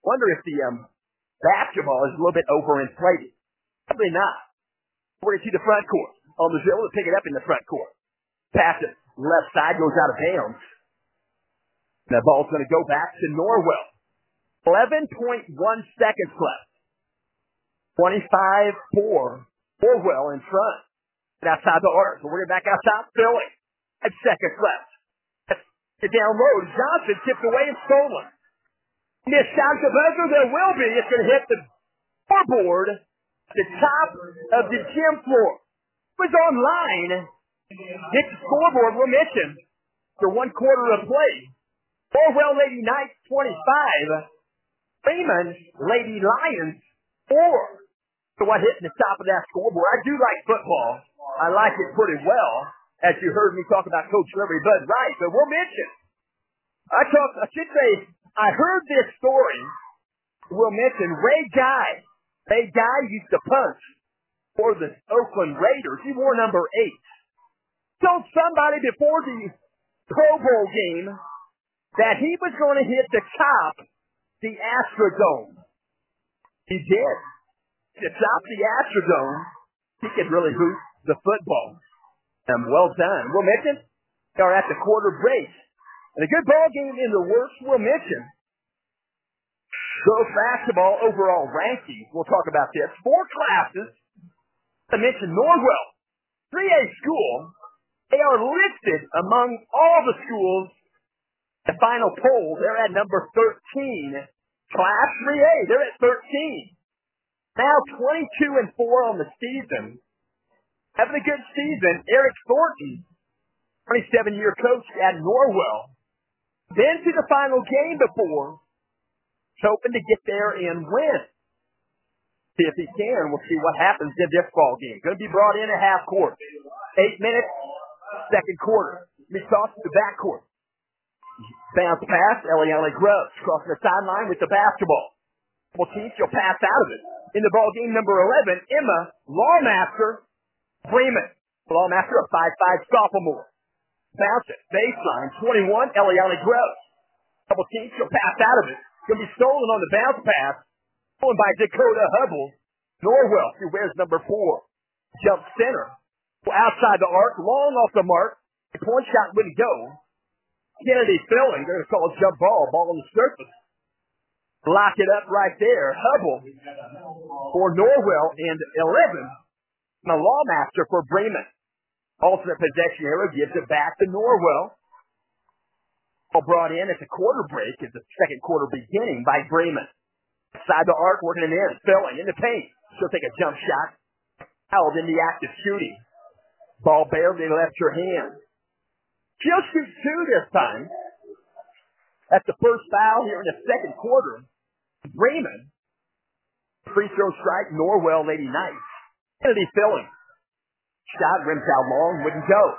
Wonder if the um, basketball is a little bit overinflated. Probably not. We're going to see the front court. On the zone to pick it up in the front court. Pass it. Left side goes out of bounds. And the ball's going to go back to Norwell. eleven point one seconds left. twenty-five four. Norwell in front. And outside the arc. So we're going back outside Philly. Five seconds left. Get down low. Johnson tipped away and stolen. Missed shot the buzzer. There will be. It's going to hit the scoreboard at the top of the gym floor. It was online. Hit the scoreboard. We'll mention for one quarter of play. Norwell Lady Knights twenty-five. Freeman Lady Lions four. So what hit the top of that scoreboard? I do like football. I like it pretty well, as you heard me talk about Coach Larry Bud Wright. But we'll mention. I talk. I should say I heard this story. We'll mention Ray Guy. Ray Guy used to punch for the Oakland Raiders. He wore number eight. Told somebody before the Pro Bowl game that he was going to hit the top, the Astrodome. He did. To top the Astrodome, he could really hoop the football. Um, well done. We'll mention they are at the quarter break. And a good ball game in the works, we'll mention. Girls basketball overall rankings. We'll talk about this. Four classes. I mentioned Norwell, three A school. They are listed among all the schools. The final poll, they're at number thirteen. Class three A, they're at thirteen. Now twenty-two and four on the season. Having a good season. Eric Thornton, twenty-seven-year coach at Norwell. Been to the final game before. He's hoping to get there and win. See if he can. We'll see what happens in this ball game. Going to be brought in at half court. Eight minutes, second quarter. We toss to the backcourt. Bounce pass, Eliana Grubbs crossing the sideline with the basketball. Well, team, she'll pass out of it. In the ball game, number eleven, Emma Lawmaster Freeman. Lawmaster, a five five sophomore. Bounce it. Baseline, twenty-one, Eliana Grubbs. Double team, she'll pass out of it. Going to be stolen on the bounce pass. Stolen by Dakota Hubble. Norwell, who wears number four. Jump center. Outside the arc, long off the mark. The point shot wouldn't go. Kennedy filling. They're going to call a jump ball. Ball on the surface. Lock it up right there. Hubble for Norwell and eleven. And the Lawmaster for Bremen. Alternate possession error gives it back to Norwell. All brought in at the quarter break as the second quarter beginning by Bremen. Side the arc, working it in. Filling in the paint. She'll take a jump shot. Held in the act of shooting. Ball barely left her hand. She'll shoot two this time. That's the first foul here in the second quarter. Bremen. Free throw strike, Norwell Lady Knights. Kennedy filling. Shot rims out long, wouldn't go.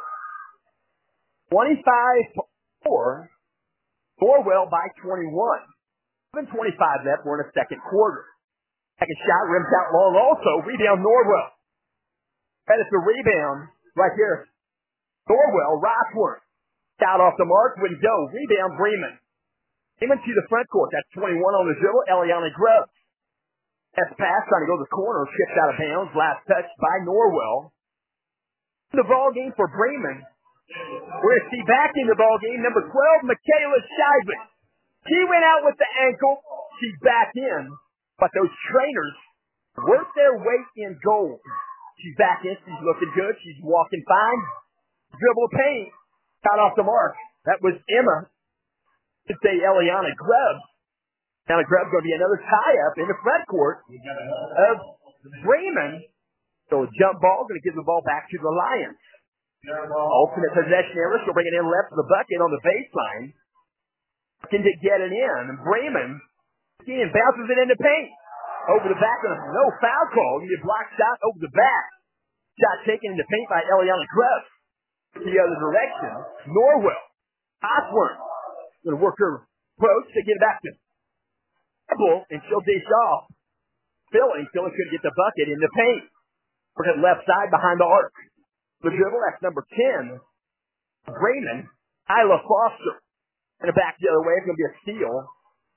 twenty-five four. Norwell by twenty-one. seven twenty-five left. We're in the second quarter. Second shot rims out long also. Rebound Norwell. That is the rebound right here. Norwell, Rossworth. Shot off the mark, wouldn't go. Rebound Bremen. Bremen to the front court. That's twenty-one on the dribble. Eliana Grubbs. That's pass, trying to go to the corner. Shipped out of bounds. Last touch by Norwell. The ball game for Bremen. We're going to see back in the ball game, number twelve, Michaela Scheibman. She went out with the ankle. She's back in. But those trainers worked their weight in gold. She's back in. She's looking good. She's walking fine. Dribble paint. Got off the mark. That was Emma. Should say Eliana Grubbs. Eliana Grubbs going to be another tie-up in the front court of Bremen. So a jump ball, going to give the ball back to the Lions. Alternate possession error. She'll bring it in left to the bucket on the baseline. Looking to get it in. Bremen again bounces it into paint. Over the back of no foul call. You get block shot over the back. Shot taken into paint by Eliana Grubbs. The other direction. Norwell. Osborne. Going to work her approach to get it back to Hubble, and she'll dish off. Filling. Filling could get the bucket in the paint. Work it left side behind the arc. The dribble, that's number ten. Bremen. Isla Foster. And back the other way. It's going to be a steal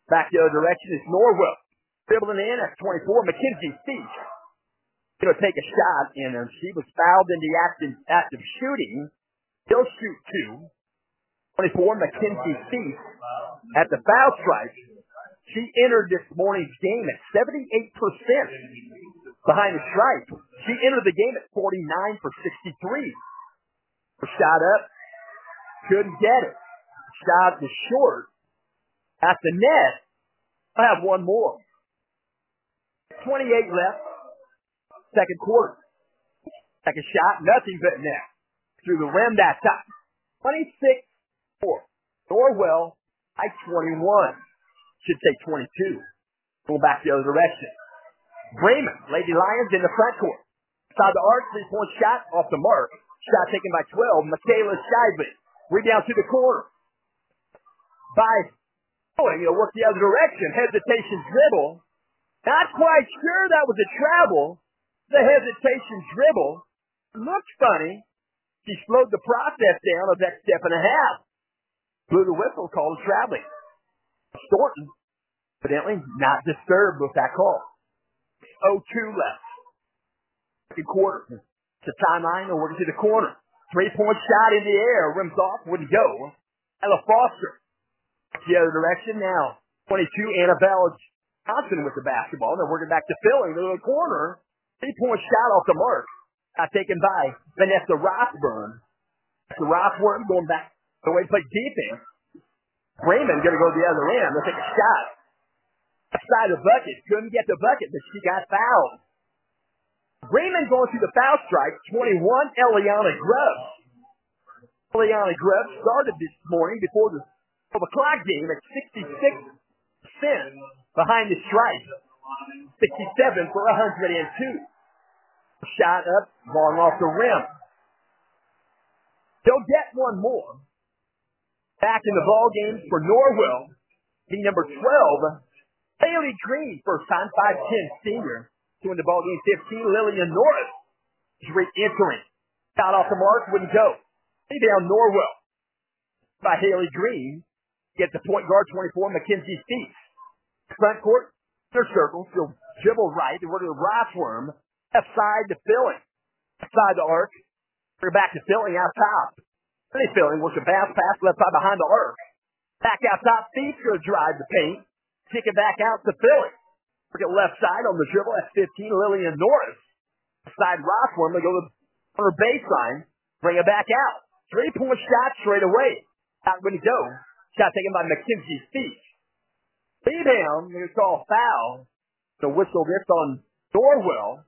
Back the other direction is Norwell. Dribbling in at twenty-four, Mackenzie Thief. Going to take a shot, and uh, she was fouled in the active, active shooting. He'll shoot two. twenty-four, Mackenzie Thief at the foul strike. She entered this morning's game at seventy-eight percent behind the stripe. She entered the game at forty-nine for sixty-three. Shot up. Couldn't get it. Shot was short. At the net, I have one more. twenty-eight left. Second quarter. Second shot, nothing but net. Through the rim that time. twenty-six four. Norwell, I twenty-one. Should say twenty-two. Going back the other direction. Bremen, Lady Lions in the front court. Inside the arc, three-point shot off the mark. Shot taken by twelve. Michaela Shively. Rebound to the corner. By going, he'll work the other direction. Hesitation dribble. Not quite sure that was a travel. The hesitation dribble. Looked funny. She slowed the process down of that step and a half. Blew the whistle, called a traveling. Thornton, evidently not disturbed with that call. oh two left. Second quarter. It's a timeline. They're working to the corner. Three-point shot in the air. Rims off. Wouldn't go. Ella Foster. The other direction now. twenty-two, Annabelle Johnson with the basketball. They're working back to Philly. They're in the corner. Three-point shot off the mark. Got taken by Vanessa Rothburn. The Rothburn going back the way to play defense. Raymond going to go to the other end. They'll take a shot. Outside the bucket. Couldn't get the bucket, but she got fouled. Raymond going through the foul strike. twenty-one, Eliana Grubbs. Eliana Grubbs started this morning before the twelve o'clock game at sixty-six percent behind the stripe. sixty-seven for one hundred two. Shot up, long off the rim. They'll get one more. Back in the ball game for Norwell, team number twelve, Haley Green, first time, five ten senior. Doing the ball game fifteen, Lillian Norris is re-entering. Shot off the mark, wouldn't go. Rebound Norwell by Haley Green. Get the point guard, twenty-four, Mackenzie Thief. Front court, their circle, she'll dribble right. They work to the Rothworm. Left side to Philly. Left side to arc. Bring it back to Philly out top. Philly Philly works a bounce pass left side behind the arc. Back out top, Thief going to drive the paint. Kick it back out to Philly. Look at left side on the dribble. That's fifteen, Lillian Norris. Side Rothworm. They go to her baseline. Bring it back out. Three-point shot straight away. Not going to go. Shot taken by Mackenzie Thief. Rebound. They're going to call a foul. The whistle this on Norwell.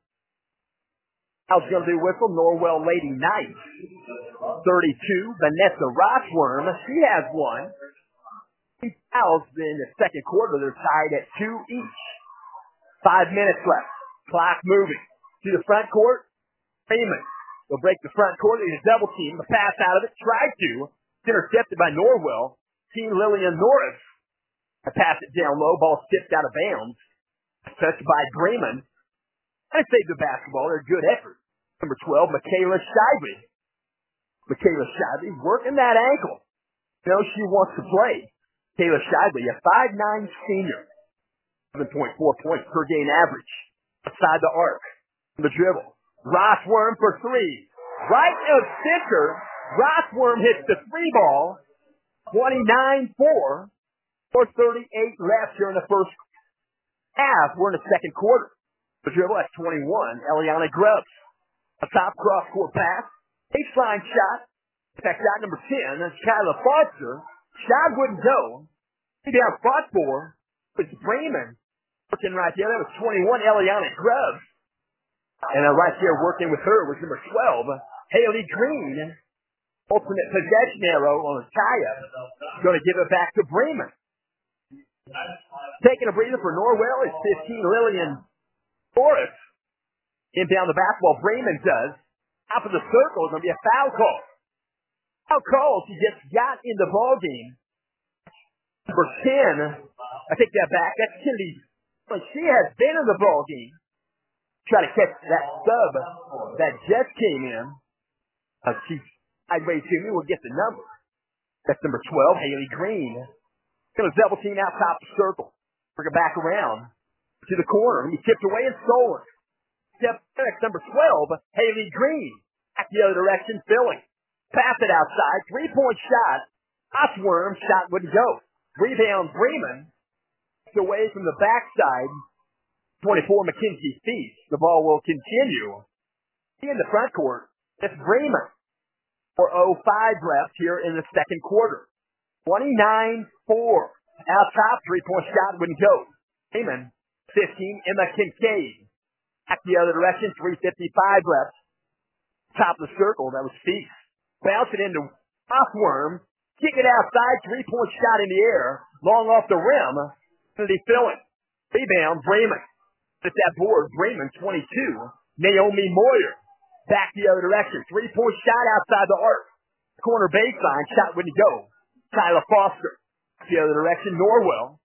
Foul's going to be whistle. Norwell Lady Knight. thirty-two. Vanessa Rothworm. She has one. Three fouls in the second quarter. They're tied at two each. Five minutes left. Clock moving. To the front court. Raymond. They'll break the front court. There's a double team. The pass out of it. Tried to. It's intercepted by Norwell. Team Lillian Norris. I pass it down low. Ball tipped out of bounds. Touched by Bremen. I saved the basketball. They're a good effort. Number twelve, Michaela Shively. Michaela Shively working that ankle. You know she wants to play. Michaela Shively, a five nine senior. seven point four points per game average. Outside the arc. The dribble. Rothworm for three. Right of center. Rothworm hits the three ball. twenty-nine four. four thirty-eight left here in the first half. We're in the second quarter. The dribble at twenty-one. Eliana Grubbs. A top cross-court pass. Baseline shot. That's shot number ten. That's Kyla Foster. Shot wouldn't go. Down front four. It's Bremen. Working right there. That was twenty-one. Eliana Grubbs. And uh, right there working with her was number twelve. Haley Green. Ultimate possession arrow on Kaya. Going to give it back to Bremen. Taking a breather for Norwell is fifteen. Lillian Norris. Inbound the basketball. Bremen does. Top of the circle is going to be a foul call. Foul call. She just got in the ball game. Number ten. I take that back. That's Kennedy. But she has been in the ball game. Try to catch that sub that just came in. Uh, she sideways to me. We'll get the number. That's number twelve. Haley Green. Going to double team out top the circle. Bring it back around to the corner. He tipped away and stolen. Step back, number twelve, Haley Green. Back the other direction, filling. Pass it outside. Three-point shot. Osworm shot wouldn't go. Rebound, Bremen. Away from the backside. twenty-four, Mackenzie Feast. The ball will continue. In the front court, it's Bremen. For oh five left here in the second quarter. twenty-nine four. Out top, three-point shot wouldn't go. Bremen, fifteen, Emma Kincaid. Back the other direction, three fifty-five left. Top of the circle, that was Feast. Bounce it into Osworm. Kick it outside, three-point shot in the air. Long off the rim. Kennedy filling. Rebound, Bremen. At that board, Bremen, twenty-two. Naomi Moyer. Back the other direction. Three-point shot outside the arc. Corner baseline, shot wouldn't go. Tyler Foster. The other direction, Norwell.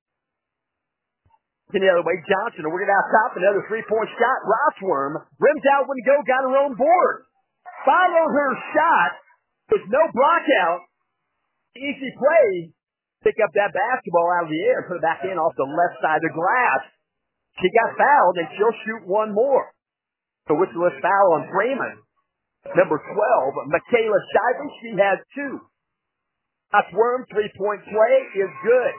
In the other way, Johnson. We're going to out top. Another three-point shot. Rossworm. Rims out, wouldn't go. Got her own board. Followed her shot. There's no block out. Easy play. Pick up that basketball out of the air and put it back in off the left side of the glass. She got fouled, and she'll shoot one more. So whistleless foul on Bremen. Number twelve, Michaela Shively. She has two. Osworm, three-point play is good.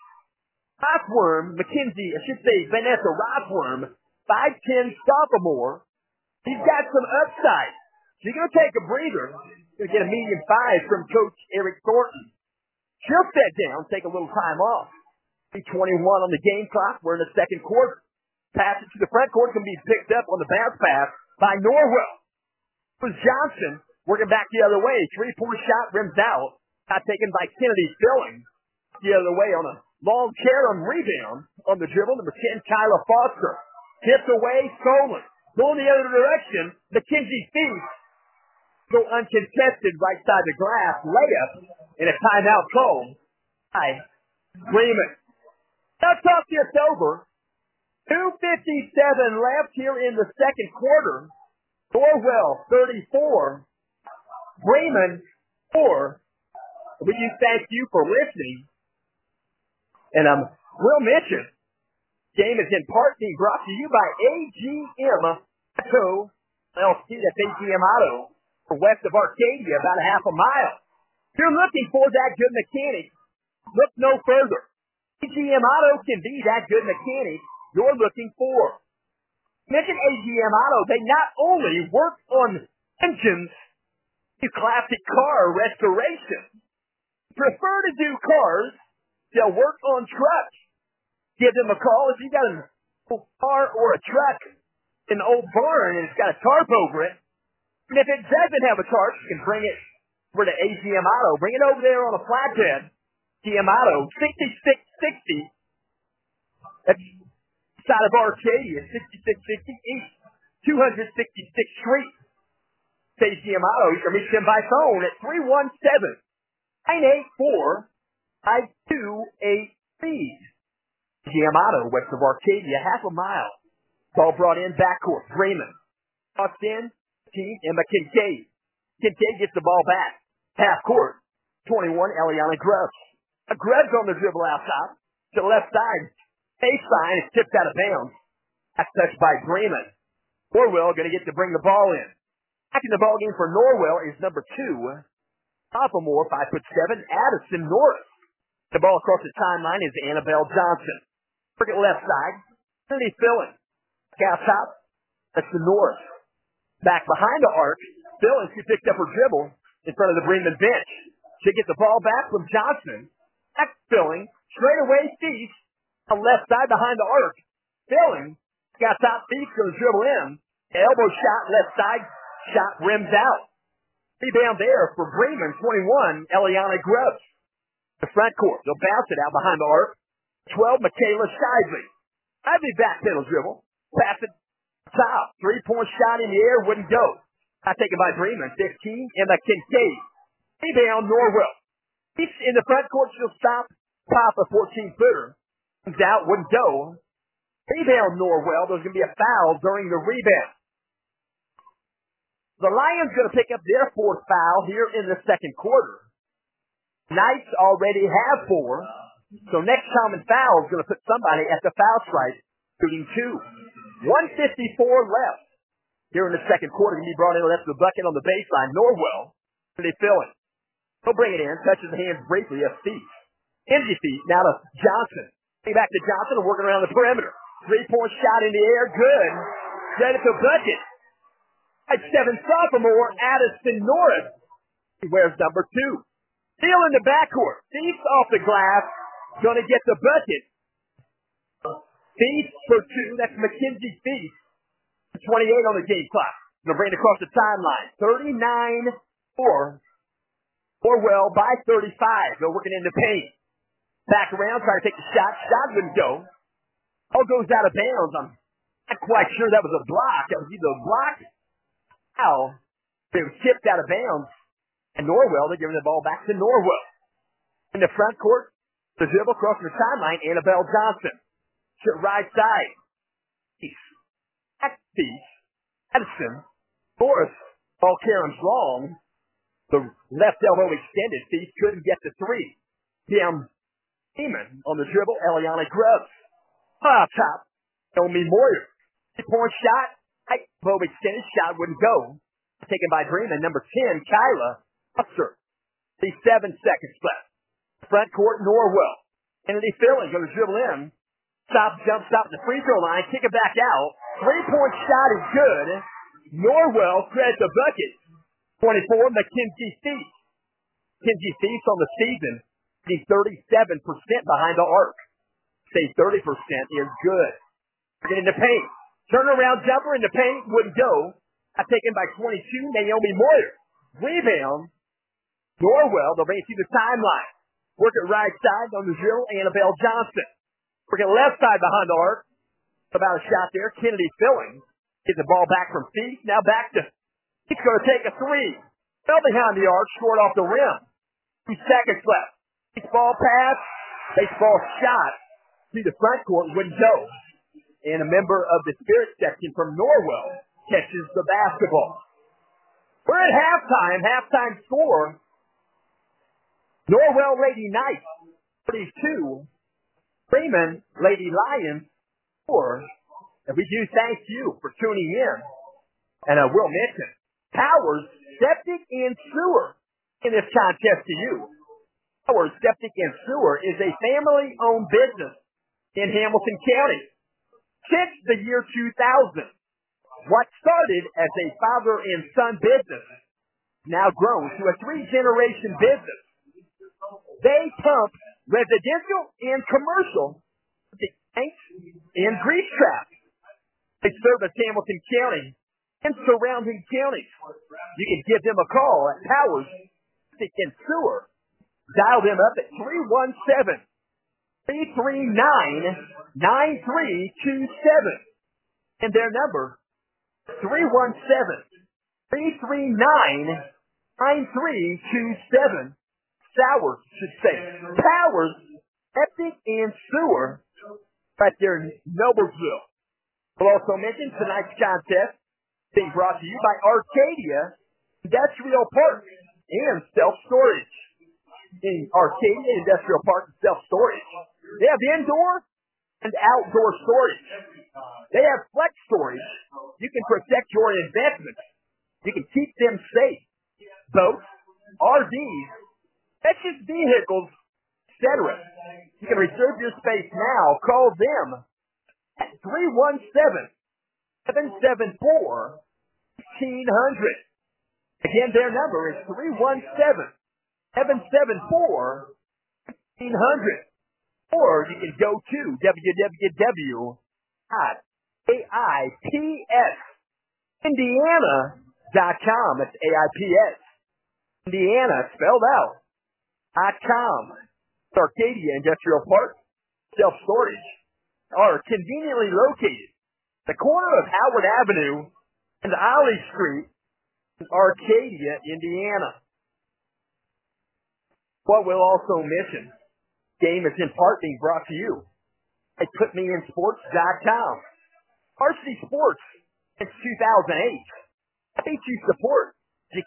Osworm, Mackenzie, I should say Vanessa Rossworm, five ten sophomore. He's got some upside. She's going to take a breather. Going to get a medium five from Coach Eric Thornton. She'll sit down, take a little time off. three twenty-one on the game clock. We're in the second quarter. Pass it to the front court can be picked up on the bounce pass by Norwell. It was Johnson working back the other way. Three-point shot rims out. Got taken by Kennedy Filling. The other way on a long carry on rebound on the dribble. Number ten, Kyla Foster. Tipped away, stolen. Going the other direction. Mackenzie Feast. Go uncontested right side the glass. Layup. And a timeout call by Bremen. Now talk this over. two fifty-seven left here in the second quarter. Norwell, thirty-four. Bremen, four. We do thank you for listening. And um, we'll mention, game is in part being brought to you by A G M Auto L C. That's A G M Auto. West of Arcadia, about a half a mile. If you're looking for that good mechanic, look no further. A G M Auto can be that good mechanic you're looking for. Mention A G M Auto. They not only work on engines to classic car restoration, prefer to do cars, they'll work on trucks. Give them a call if you got a old car or a truck in an old barn and it's got a tarp over it. And if it doesn't have a tarp, you can bring it over to A G M Auto. Bring it over there on a flatbed. A G M Auto, sixty-six sixty. That's side of Arcadia, sixty-six sixty East, two sixty-sixth Street. A G M Auto. You can reach them by phone at three one seven, nine eight four, five two eight three. A G M Auto, west of Arcadia, half a mile. Ball brought in backcourt. Bremen. Tossed in. Team Emma Kincaid. Kincaid gets the ball back. Half court. twenty-one, Eliana Grubbs. A Grubbs on the dribble outside. To the left side. Baseline is tipped out of bounds. That's touched by Bremen. Norwell going to get to bring the ball in. Back in the ball game for Norwell is number two. Sophomore, five foot seven, Addison Norris. The ball across the timeline is Annabelle Johnson. Look at left side. Kennedy Filling. Out top. That's the Norris. Back behind the arc. Filling, she picked up her dribble in front of the Bremen bench. She gets the ball back from Johnson. Back Filling. Straight away Feast. On left side behind the arc. Filling. Got top Feast going to dribble in. Elbow shot left side. Shot rims out. Rebound there for Bremen. twenty-one, Eliana Grubbs. The front court. They'll bounce it out behind the arc. twelve, Michaela Shively. Shively back pedal dribble. Pass it top. Three-point shot in the air. Wouldn't go. Not taken by Bremen. fifteen, Emma Kincaid. Rebound, Norwell. Keeps in the front court. She'll stop. Pop a fourteen-footer. Comes out. Wouldn't go. Rebound, Norwell. There's going to be a foul during the rebound. The Lions going to pick up their fourth foul here in the second quarter. Knights already have four. So next common foul is going to put somebody at the foul stripe, shooting two. one fifty-four left here in the second quarter. Going to be brought in left the bucket on the baseline. Norwell, they fill it. He'll bring it in, touches the hands briefly of feet. Empty feet, now to Johnson. Getting back to Johnson and working around the perimeter. Three-point shot in the air, good. Credit to bucket. At seven sophomore, Addison Norris. He wears number two. Steal in the backcourt. Thief off the glass. Going to get the bucket. Thief for two. That's Mackenzie Thief. twenty-eight on the game clock. Going to bring it across the timeline. thirty-nine four. Orwell by thirty-five. They're working in the paint. Back around, trying to take the shot. Shot wouldn't go. All goes out of bounds. I'm not quite sure that was a block. That was either a block. Foul. It was tipped out of bounds. And Norwell, they're giving the ball back to Norwell. In the front court, the dribble across the sideline, Annabelle Johnson. To right side. Peace. Back piece. Edison. Forrest. Ball carries long. The left elbow extended. Thief couldn't get the three. Tim Heeman on the dribble. Eliana Grubbs. Up top. Naomi Moyer. Three-point shot. Right elbow extended. Shot wouldn't go. Taken by Dreaman. Number ten, Kyla Upser. Seven seconds left. Front court, Norwell. Kennedy Filling going to dribble in. Stop, jump, stop at the free throw line. Kick it back out. Three-point shot is good. Norwell credits the bucket. twenty-four, Mackenzie Thief. Mackenzie Thief on the season. He's thirty-seven percent behind the arc. Say thirty percent is good. Get in the paint. Turnaround jumper in the paint wouldn't go. Got taken by twenty-two, Naomi Moyer. Rebound. Norwell, they'll bring it to the timeline. Work it right side on the drill, Annabelle Johnson. Work it left side behind the arc. About a shot there. Kennedy Filling. Get the ball back from Thief. Now back to he's going to take a three. Fell behind the arc, scored off the rim. Two seconds left. Baseball pass. Baseball shot to the front court wouldn't go. And a member of the Spirit section from Norwell catches the basketball. We're at halftime. Halftime score. Norwell Lady Knights, thirty-two. Freeman Lady Lions, four. And we do thank you for tuning in. And I will mention, Powers Septic and Sewer in this contest to you. Powers Septic and Sewer is a family-owned business in Hamilton County. Since the year two thousand, what started as a father and son business now grown to a three-generation business. They pump residential and commercial tanks and grease traps. They service Hamilton County and surrounding counties. You can give them a call at Powers Septic and Sewer. Dial them up at three one seven, three three nine, nine three two seven. And their number, three one seven, three three nine, nine three two seven. Sowers should say. Powers Septic and Sewer right there in Noblesville. We'll also mention tonight's contest being brought to you by Arcadia Industrial Park and Self-Storage. In Arcadia Industrial Park and Self-Storage, they have indoor and outdoor storage. They have flex storage. You can protect your investments. You can keep them safe. Boats, R Vs, precious vehicles, et cetera. You can reserve your space now. Call them at three one seven, seven seven four, one five zero zero. Again, their number is three one seven, seven seven four, one five zero zero. Or you can go to w w w dot a i p s indiana dot com. That's A I P S. Indiana, spelled out. Dot com. Arcadia Industrial Park, self-storage, are conveniently located at the corner of Howard Avenue and Ollie Street in Arcadia, Indiana. What we'll also mention, game is in part being brought to you by put me in sports dot com. Varsity Sports since two thousand eight. Happy to support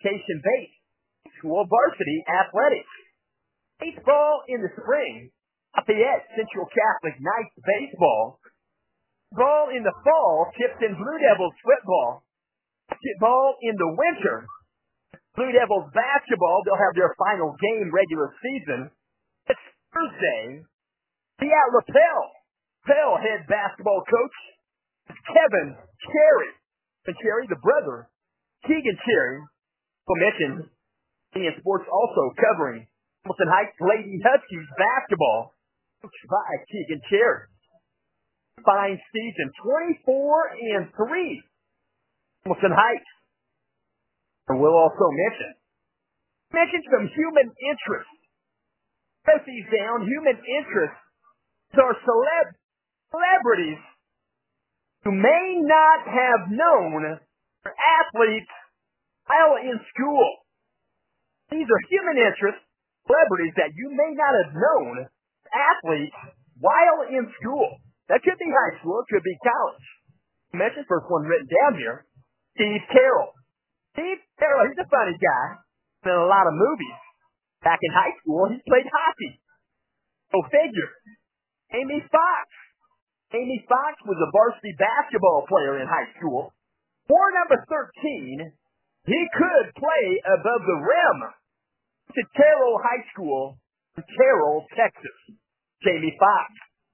education-based school varsity athletics. Baseball in the spring, Lafayette Central Catholic Knights baseball. Ball in the fall, Tipton Blue Devils football. Basketball in the winter. Blue Devils basketball, they'll have their final game regular season. It's Thursday. The at Lapel. Lapel head basketball coach Kevin Cherry. And Cherry, the brother, Keegan Cherry, who mentioned in sports also covering Hamilton Heights Lady Huskies basketball, coached by Keegan Cherry. Fine season, twenty-four and three. Hamilton Heights. And we'll also mention, mention some human interest. Write these down. Human interest are celeb celebrities who may not have known are athletes while in school. These are human interest celebrities that you may not have known athletes while in school. That could be high school, it could be college. I mentioned first one written down here, Steve Carroll. Steve Carroll, he's a funny guy. Been in a lot of movies. Back in high school, he played hockey. Go figure. Amy Fox. Amy Fox was a varsity basketball player in high school. For number thirteen, he could play above the rim. To Terrell High School in Terrell, Texas. Jamie Fox.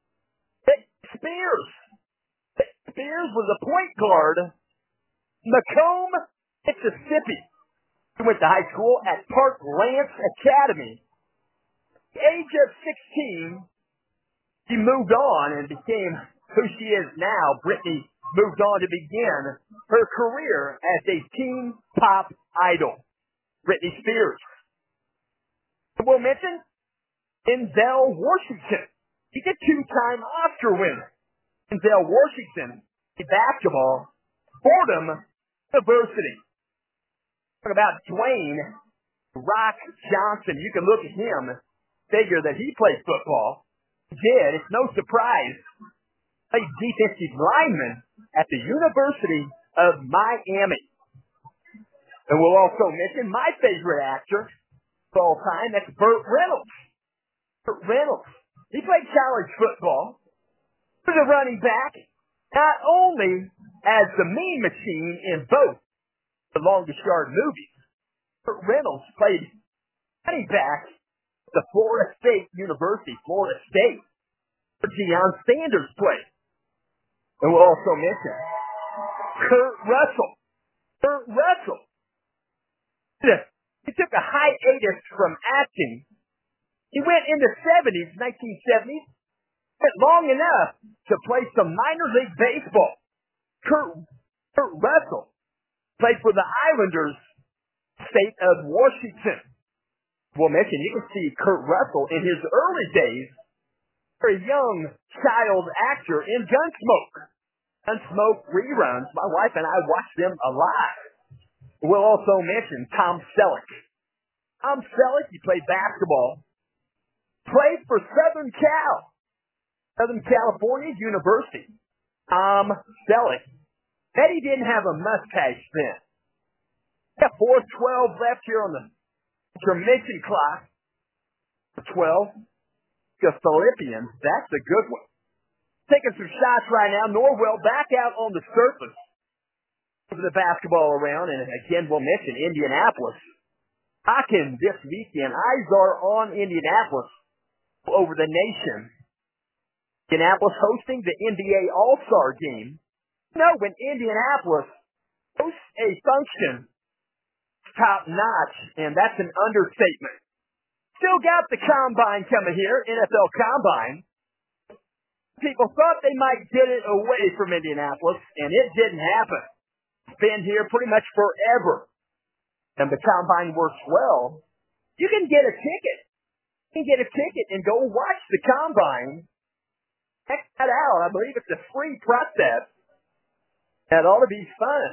Spears. Spears was a point guard. Macomb, Mississippi. He went to high school at Park Lance Academy. At the age of sixteen, she moved on and became who she is now. Brittany moved on to begin her career as a teen pop idol. Britney Spears. We'll mention Denzel Washington. He's a two-time Oscar winner. Denzel Washington, basketball, Fordham University. Talk about Dwayne Rock Johnson. You can look at him, figure that he played football. He did. It's no surprise. Played defensive lineman at the University of Miami. And we'll also mention my favorite actor of all time. That's Burt Reynolds. Burt Reynolds. He played college football. He was a running back, not only as the Mean Machine in both the Longest Yard movies. Burt Reynolds played running back at the Florida State University, Florida State, where Deion Sanders played. And we'll also mention Kurt Russell. Kurt Russell. He took a hiatus from acting. He went in the seventies, nineteen seventies, went long enough to play some minor league baseball. Kurt, Kurt Russell played for the Islanders, state of Washington. We'll mention, you can see Kurt Russell in his early days, a young child actor in Gunsmoke. Gunsmoke reruns. My wife and I watched them a lot. We'll also mention Tom Selleck. Tom Selleck, he played basketball. Played for Southern Cal. Southern California University. Tom Selleck. Bet he didn't have a mustache then. Got four twelve left here on the intermission clock. twelve. The Philippians. That's a good one. Taking some shots right now. Norwell back out on the surface. Over the basketball around. And again, we'll mention Indianapolis. Rocking this weekend. Eyes are on Indianapolis over the nation. Indianapolis hosting the N B A All-Star game. You know, when Indianapolis hosts a function, top notch, and that's an understatement. Still got the combine coming here, N F L combine. People thought they might get it away from Indianapolis, and it didn't happen. It's been here pretty much forever. And the combine works well. You can get a ticket. You can get a ticket and go watch the combine. Check that out. I believe it's a free process. That ought to be fun.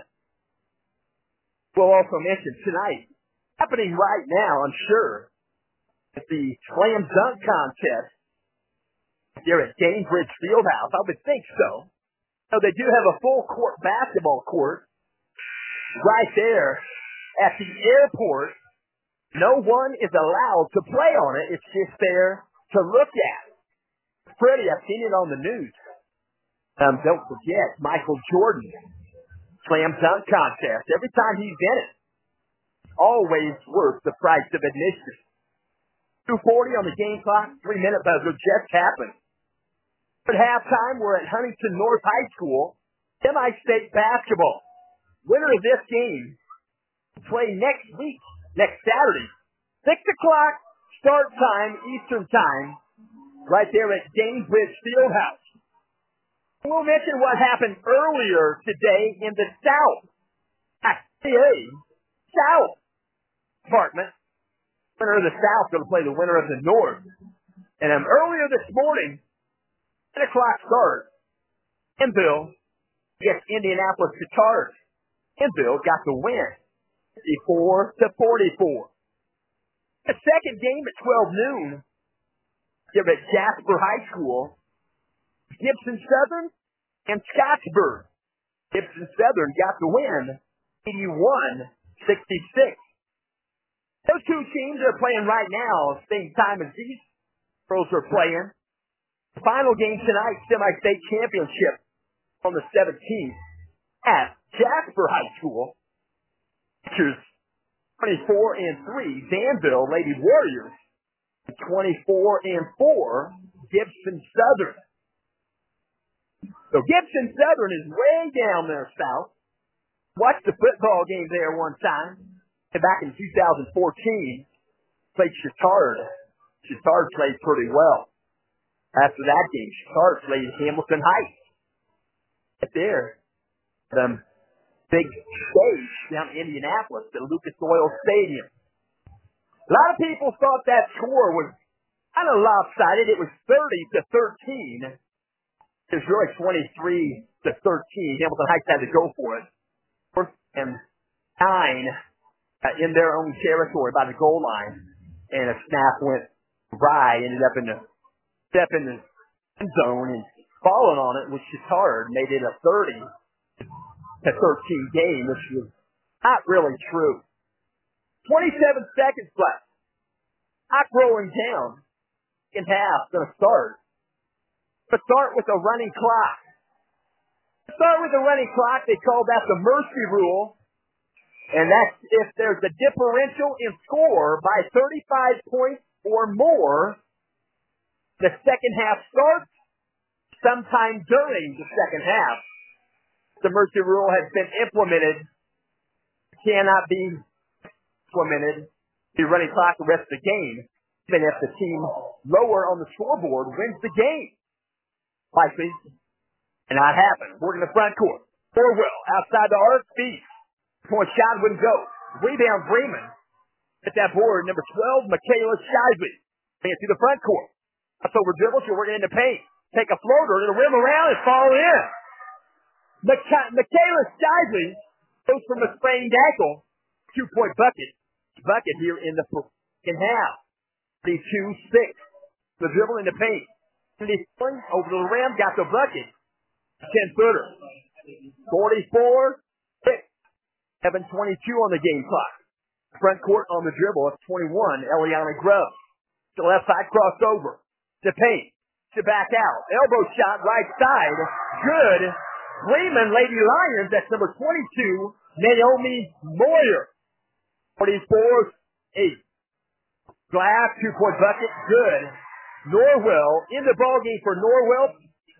We'll also mention tonight, happening right now, I'm sure, at the Slam Dunk Contest here at Gainbridge Fieldhouse. I would think so. So they do have a full court basketball court right there at the airport. No one is allowed to play on it. It's just there to look at. Pretty, I've seen it on the news. Um, don't forget, Michael Jordan, slam dunk contest. Every time he's in it, always worth the price of admission. two forty on the game clock, three-minute buzzer just happened. At halftime, we're at Huntington North High School, semi-state basketball. Winner of this game play next week, next Saturday, six o'clock start time, Eastern time, right there at Gainbridge Fieldhouse. We'll mention what happened earlier today in the South. F C A South Department. Winner of the South going to play the winner of the North. And um, earlier this morning, ten o'clock start, Enville against Indianapolis Guitars. Enville got the win, fifty-four to forty-four. The second game at twelve noon, here at Jasper High School, Gibson Southern and Scottsburg. Gibson Southern got the win, eighty-one sixty-six. Those two teams are playing right now, same time as these girls are playing. The final game tonight, semi-state championship on the seventeenth at Jasper High School. Features twenty-four and three, Danville Lady Warriors. twenty-four and four, Gibson Southern. So Gibson Southern is way down there south. Watched the football game there one time. Back in two thousand fourteen, played Chittard. Chittard played pretty well. After that game, Chittard played Hamilton Heights. Right there. Um, big stage down in Indianapolis at Lucas Oil Stadium. A lot of people thought that score was kind of lopsided. It was thirty to thirteen. It was really twenty-three to thirteen. Hamilton Heights had to go for it. Fourth and nine uh, in their own territory by the goal line. And a snap went right, ended up in the step in the end zone and falling on it with Chittard made it a thirty to thirteen game, which was not really true. twenty-seven seconds left. Clock rolling down. In half, going to start. But start with a running clock. To start with a running clock, they call that the mercy rule. And that's if there's a differential in score by thirty-five points or more, the second half starts sometime during the second half. The mercy rule has been implemented. Cannot be implemented. The running clock the rest of the game, even if the team lower on the scoreboard wins the game. Likely and not happen. We're in the front court. Orwell outside the arc, speed. Point shot wouldn't go. Rebound Bremen. Hit that board. Number twelve, Michaela Shively. Bring it to the front court. That's over dribble. She'll work it in the paint. Take a floater to the rim around and fall in. Micha- Michaela Shively goes from a sprained ankle. Two-point bucket. Bucket here in the second half. thirty-two six. The dribble in the paint. Over to the rim, got the bucket. ten-footer. forty-four six. seven twenty-two on the game clock. Front court on the dribble. It's twenty-one. Eliana Grubb. The left side crossover. To paint. To back out. Elbow shot right side. Good. Bremen Lady Lions. That's number twenty-two. Naomi Moyer. forty-four eight. Glass, two-point bucket. Good. Norwell in the ballgame for Norwell.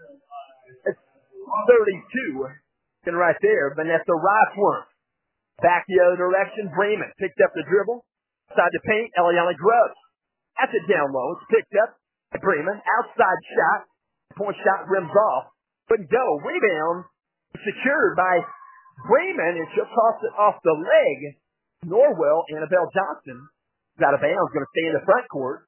It's thirty-two. And right there, Vanessa Rossworm. Back the other direction. Bremen picked up the dribble. Side the paint. Eliana Grubb. That's it down low. It's picked up. Bremen. Outside shot. Point shot rims off. Wouldn't go. Rebound. Secured by Bremen. And she'll toss it off the leg. Norwell, Annabelle Johnson. Is out of bounds. Going to stay in the front court.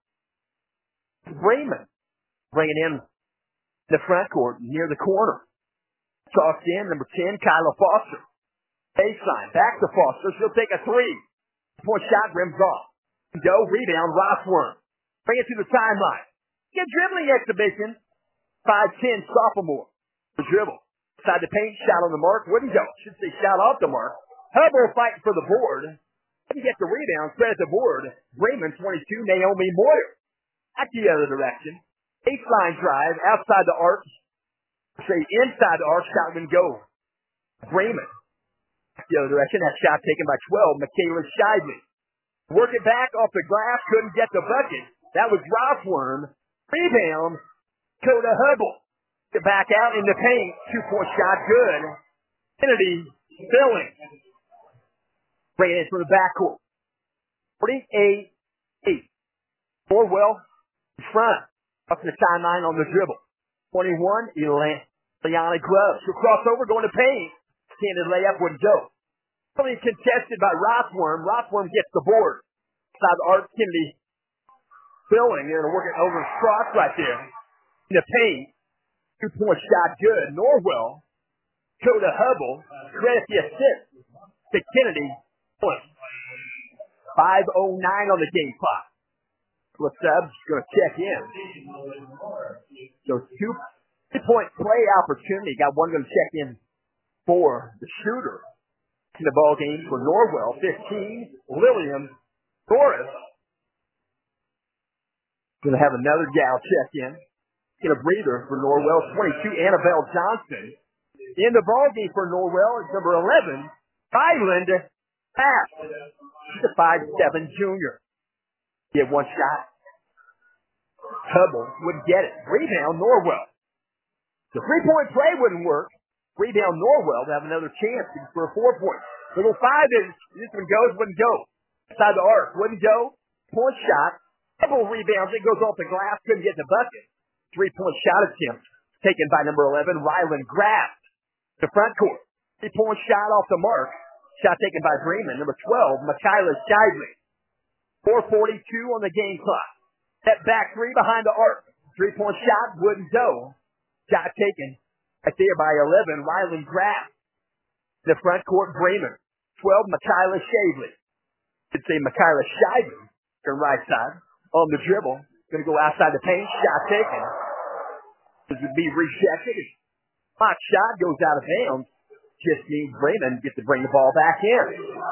Bremen bringing in the front court near the corner. Tossed in, number ten, Kyla Foster. Baseline, back to Foster. She'll take a three. Point shot, rims off. Go, rebound, Rossworm. Bring it to the timeline. Get dribbling exhibition. five ten sophomore. The dribble. Side the paint, shot on the mark. Wouldn't go. Should say shot off the mark. Hubble fighting for the board. Didn't get the rebound. Spread the board. Bremen twenty-two, Naomi Moyer. Back the other direction. Baseline drive outside the arc. Say inside the arc, shot and go. Bremen. The other direction, that shot taken by twelve, Michaela Scheidley. Work it back off the glass, couldn't get the bucket. That was Rothworm. Rebound, Coda Hubble. Get back out in the paint. Two-point shot, good. Kennedy filling. Bring it in from the backcourt. forty-eight eight. Orwell in front. Up to the timeline on the dribble. twenty-one, Ileana Grubbs. She'll cross over, going to paint. Candid layup wouldn't go. Really contested by Rothworm. Rothworm gets the board. Side the arc, Kennedy filling. They're going to work it over Cross right there. In the paint. Two-point shot, good. Norwell. Coda Hubble. Credit the assist to Kennedy. five oh nine on the game clock. The sub's going to check in. So two three-point play opportunity. Got one going to check in for the shooter. In the ball game for Norwell. fifteen, Lillian Norris. Going to have another gal check in. Get a breather for Norwell. twenty-two, Annabelle Johnson. In the ball game for Norwell is number eleven, Ryland Pass. She's a five seven junior. Get one shot. Hubble wouldn't get it. Rebound, Norwell. The three-point play wouldn't work. Rebound, Norwell to have another chance for a four-point. Little five is, this one goes, wouldn't go. Inside the arc, wouldn't go. Point shot. Hubble rebounds, it goes off the glass, couldn't get the bucket. Three-point shot attempt taken by number eleven, Ryland Graff. The front court. Three-point shot off the mark. Shot taken by Bremen. Number twelve, Michaela Scheidley. four forty-two on the game clock. Step back three behind the arc. Three-point shot wouldn't go. Shot taken right there by eleven, Ryland Graff. The front court, Bremen. twelve, Michaela Scheidley. Should say Michaela Scheidley. The right side. On the dribble. Going to go outside the paint. Shot taken. This would be rejected. Mock shot goes out of bounds. Just means Bremen gets to bring the ball back in.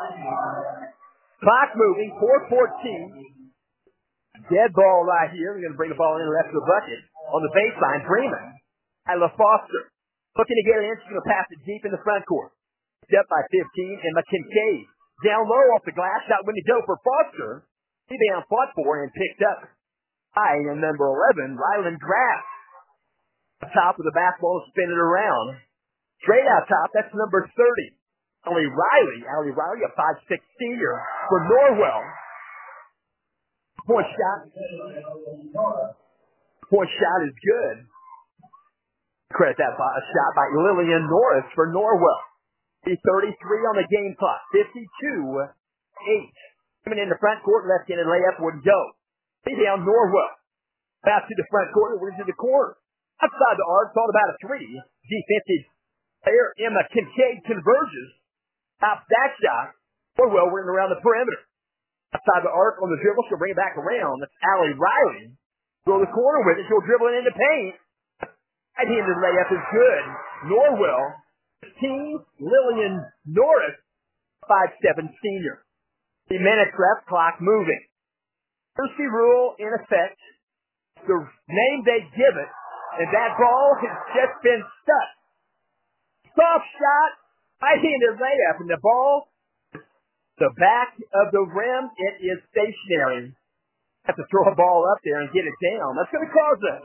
Clock moving. four fourteen. Dead ball right here. We're going to bring the ball in left of the bucket. On the baseline, Bremen. Isla Foster. Looking to get it in. She's going to pass it deep in the front court. Up by fifteen. And McKincade. Down low off the glass. Shot when to go for Foster. Rebound fought for and picked up. High and number eleven, Ryland Graff. Top of the basketball, spin it around. Straight out top, that's number thirty. Allie Riley. Allie Riley, a five six senior for Norwell. Point shot. Point shot is good. Credit that by a shot by Lillian Norris for Norwell. thirty-three on the game clock. fifty-two eight. Coming in the front court, left-handed layup wouldn't go. Stay down Norwell. Pass to the front court, over to the corner. Outside the arc, thought about a three. Defensive player Emma Kincaid converges. Stops that shot. Norwell running around the perimeter. Outside the arc on the dribble, she'll bring it back around. That's Allie Riley. Go to the corner with it. She'll dribble it into paint. Right-handed layup is good. Norwell. fifteen, Lillian Norris. five seven senior. Three minutes left, clock moving. Mercy rule in effect. The name they give it, and that ball has just been stuck. Soft shot, right-handed layup, and the ball, the back of the rim, it is stationary. Have to throw a ball up there and get it down. That's going to cause a,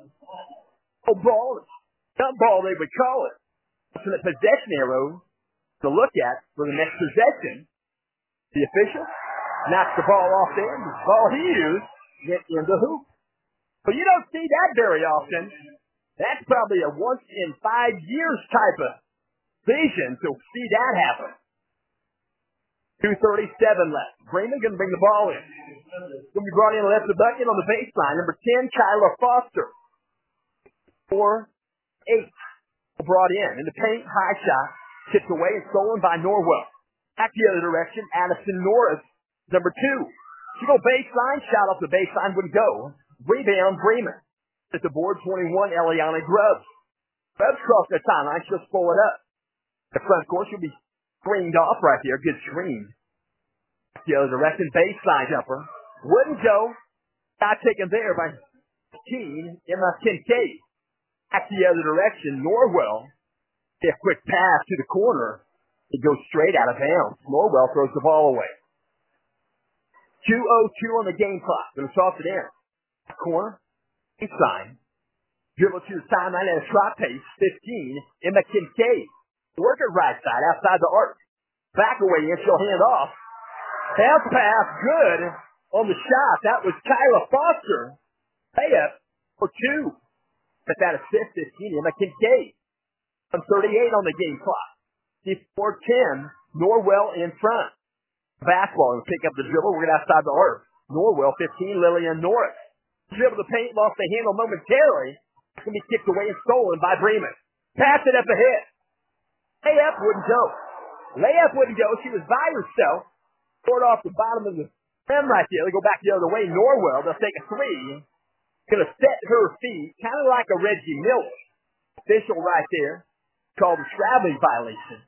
a ball, dump ball they would call it. That's the possession arrow to look at for the next possession. The official knocks the ball off there, and the ball he used went in the hoop. But you don't see that very often. That's probably a once in five years type of vision to see that happen. two thirty-seven left. Bremen going to bring the ball in. Going to be brought in left the bucket on the baseline. Number ten, Kyla Foster. four eight. Brought in. In the paint, high shot. Tipped away and stolen by Norwell. Back the other direction, Addison Norris, number two. She go baseline, shot off the baseline, wouldn't go. Rebound, Bremen. At the board, twenty-one, Eliana Grubbs. Grubbs crossed the timeline, she'll pull it up. The front court, she'll be screened off right there, good screen. The other direction, baseline jumper. Wouldn't go. Got taken there by fifteen, Emma Kincaid. Back the other direction, Norwell. A quick pass to the corner. It goes straight out of bounds. Norwell throws the ball away. two oh two on the game clock. Going to toss it in. Corner. Sign. Dribble to the sideline at a trot pace. fifteen, Emma Kincaid. Work it right side, outside the arc. Back away in, she'll hand off. Bounce pass, good on the shot. That was Kyla Foster. Layup for two. But that assist, fifteen, Emma Kincaid. one thirty-eight on the game clock. four ten, Norwell in front. Basketball, and pick up the dribble. We're going to outside the arc. Norwell, fifteen, Lillian Norris. Dribble the paint, lost the handle momentarily. It's going to be kicked away and stolen by Bremen. Pass it up ahead. Layup wouldn't go. Layup wouldn't go. She was by herself. Scored off the bottom of the rim right there. They go back the other way. Norwell, they'll take a three. Going to set her feet, kind of like a Reggie Miller. Official right there. Called a traveling violation.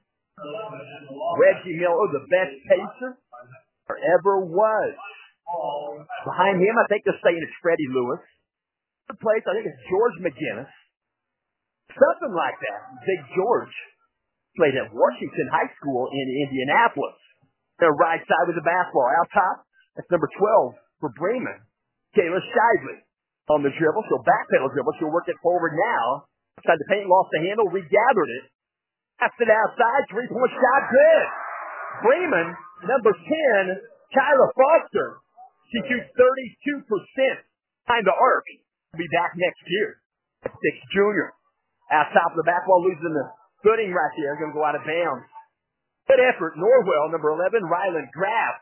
Reggie Miller, the best pacer there ever was. Behind him, I think they're saying it's Freddie Lewis. Third place, I think it's George McGinnis. Something like that. Big George played at Washington High School in Indianapolis. Their right side with the basketball. Out top, that's number twelve for Bremen. Kayla Shively on the dribble. She'll backpedal dribble. She'll work it forward now. Outside the paint, lost the handle, regathered it. Passed it outside, three-point shot, good. Bremen, number ten, Kyla Foster. She shoots thirty-two percent behind the arc. Will be back next year. Six junior. Out top of the basketball, losing the footing right there. Going to go out of bounds. Good effort. Norwell, number eleven, Ryland Graff.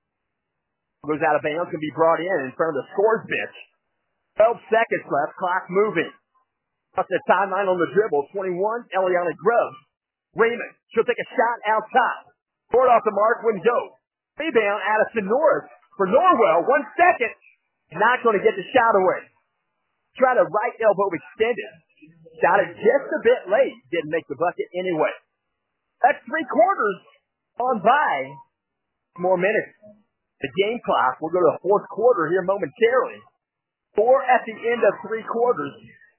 Goes out of bounds, can be brought in in front of the scores bench. twelve seconds left, clock moving. Off the timeline on the dribble, twenty-one, Eliana Grubbs. Raymond, she'll take a shot out top. Board off the mark, wouldn't go. Rebound, Addison Norris for Norwell, one second. Not going to get the shot away. Try to right elbow extended. Shot it just a bit late. Didn't make the bucket anyway. That's three quarters on by. More minutes. The game clock. We'll go to the fourth quarter here momentarily. Four at the end of three quarters.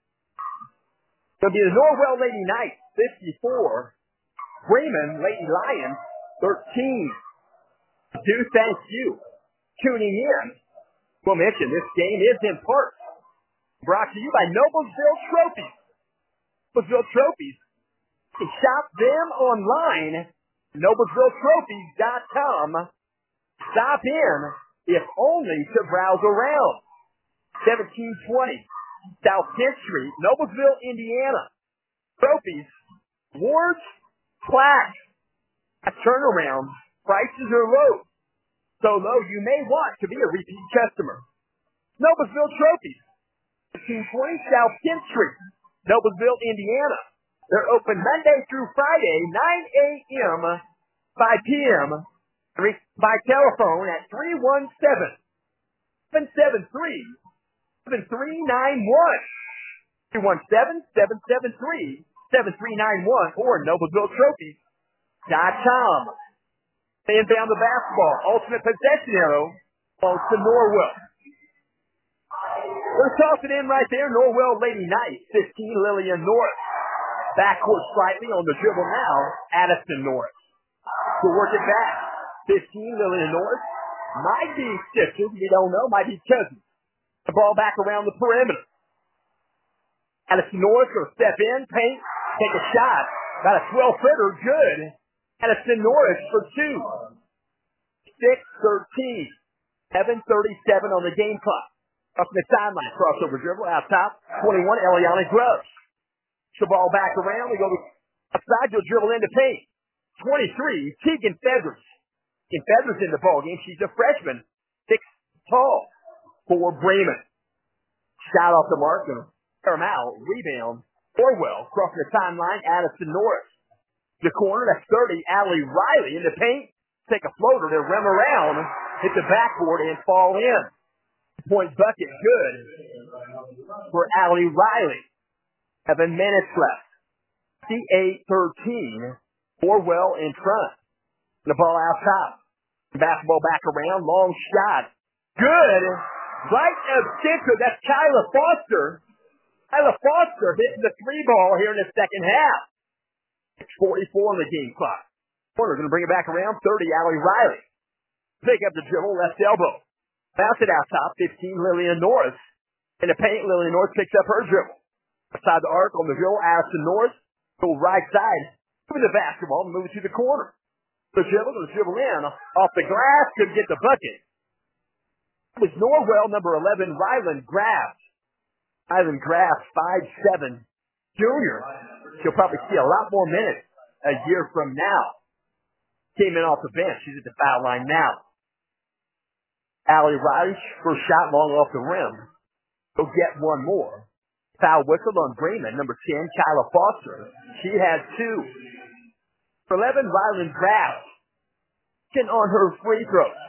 It'll be the Norwell Lady Knights, fifty-four. Bremen Lady Lions, thirteen. Do thank you tuning in. We'll mention this game is in part brought to you by Noblesville Trophies. Noblesville Trophies. You can shop them online, noblesville trophies dot com. Stop in, if only to browse around. seventeen twenty South tenth Street, Noblesville, Indiana. Trophies, awards, plaques, a turnaround. Prices are low. So low you may want to be a repeat customer. Noblesville Trophies, fifteen twenty South tenth Street, Noblesville, Indiana. They're open Monday through Friday, nine a.m., five p.m., by telephone at three one seven, seven seven three, seven three nine one. three one seven, seven seven three, seven three nine one or noblesville trophies dot com. Inbound the basketball. Ultimate possession arrow falls to Norwell. We're tossing in right there. Norwell Lady Knights, fifteen, Lillian Norris. Backcourt slightly on the dribble now, Addison Norris. To work it back. fifteen, Lillian Norris. Might be sisters, we don't know. Might be cousins. The ball back around the perimeter. Addison Norris will step in, paint, take a shot. About a twelve-footer, good. Addison Norris for two. six thirteen. seven thirty-seven on the game clock. Up the sideline, crossover dribble, out top. twenty-one, Eliana Grubbs. The ball back around. We go to outside, you'll dribble into paint. twenty-three, Tegan Feathers. Tegan Feathers in the ball game. She's a freshman. Six tall for Bremen. Shot off the mark. Tear him out. Rebound. Orwell crossing the timeline. Addison Norris. The corner, that's thirty. Allie Riley in the paint. Take a floater to rim around. Hit the backboard and fall in. Point bucket good for Allie Riley. Seven minutes left. fifty-eight thirteen. Orwell in front. The ball out top. Basketball back around. Long shot. Good. Right of center, that's Kyla Foster. Kyla Foster hitting the three ball here in the second half. six forty-four on the game clock. Corner going to bring it back around. thirty, Allie Riley. Pick up the dribble, left elbow. Bounce it out top, fifteen, Lillian Norris. In the paint, Lillian Norris picks up her dribble. Outside the arc on the dribble, Addison Norris. Go right side. Moving the basketball, move it to the corner. The dribble, the dribble in. Off the glass, could get the bucket. It was Norwell, number eleven, Ryland Graff. Ryland Graff, five seven, junior. She'll probably see a lot more minutes a year from now. Came in off the bench. She's at the foul line now. Allie Riley, first shot long off the rim. Go get one more. Foul whistle on Bremen, number ten, Kyla Foster. She had two. For eleven, Ryland Graff. Getting on her free throws.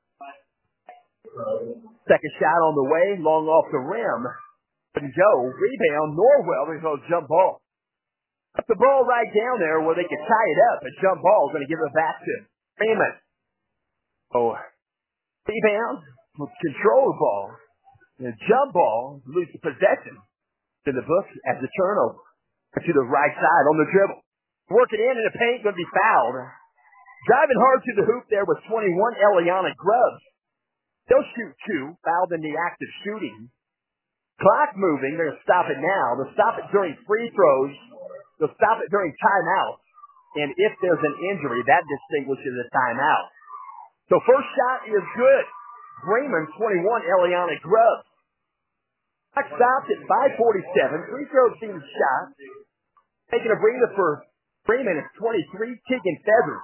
Second shot on the way, long off the rim. Couldn't go. Rebound, Norwell, there's no jump ball. Put the ball right down there where they can tie it up. A jump ball is going to give it back to Freeman. Oh, rebound, control the ball. The jump ball, lose the possession to the books as the turnover. To the right side on the dribble. Working in in the paint, going to be fouled. Driving hard to the hoop there was twenty-one, Eliana Grubbs. They'll shoot two, fouled in the act of shooting. Clock moving, they're going to stop it now. They'll stop it during free throws. They'll stop it during timeout. And if there's an injury, that distinguishes a timeout. So first shot is good. Bremen, twenty-one, Eliana Grubbs. Clock stopped at five forty-seven. Free throw team shot. Taking a breather for Bremen is twenty-three, Keegan Feathers.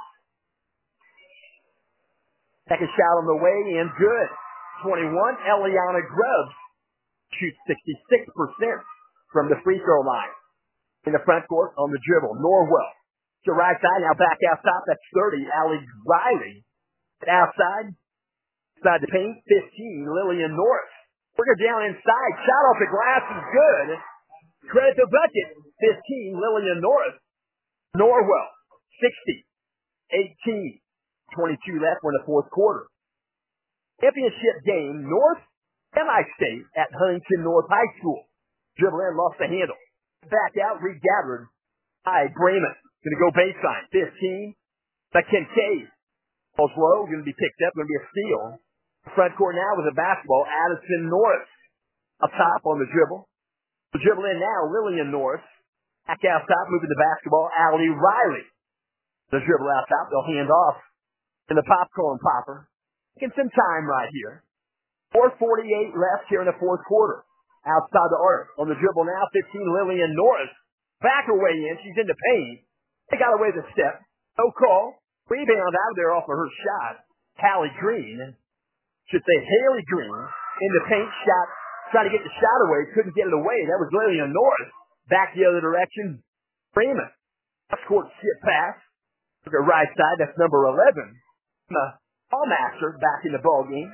Second shot on the way in, good. twenty-one, Eliana Grubbs. Shoots sixty-six percent from the free throw line. In the front court on the dribble, Norwell. To right side, now back outside, that's thirty, Allie Riley. Outside, inside the paint, fifteen, Lillian Norris. Working down inside, shot off the glass is good. Credit the bucket, fifteen, Lillian Norris. Norwell, sixty, eighteen, twenty-two left in the fourth quarter. Championship game, North Semi-State at Huntington North High School. Dribble in, lost the handle. Back out, regathered by Bremen. Going to go baseline. fifteen. By Kincaid. Ball's low. Going to be picked up. Going to be a steal. Front court now with a basketball. Addison Norris. Up top on the dribble. The dribble in now. Lillian Norris. Back out top. Moving the basketball. Allie Riley. The dribble out top. They'll hand off. And the popcorn popper. Taking some time right here. four forty-eight left here in the fourth quarter. Outside the arc. On the dribble now, fifteen, Lillian Norris. Back her way in. She's in the paint. They got away with a step. No call. Rebound out of there off of her shot. Hallie Green. Should say Haley Green. In the paint shot. Trying to get the shot away. Couldn't get it away. That was Lillian Norris. Back the other direction. Freeman. Court skip pass. Look at right side. That's number eleven. Uh, Allmaster back in the ball game.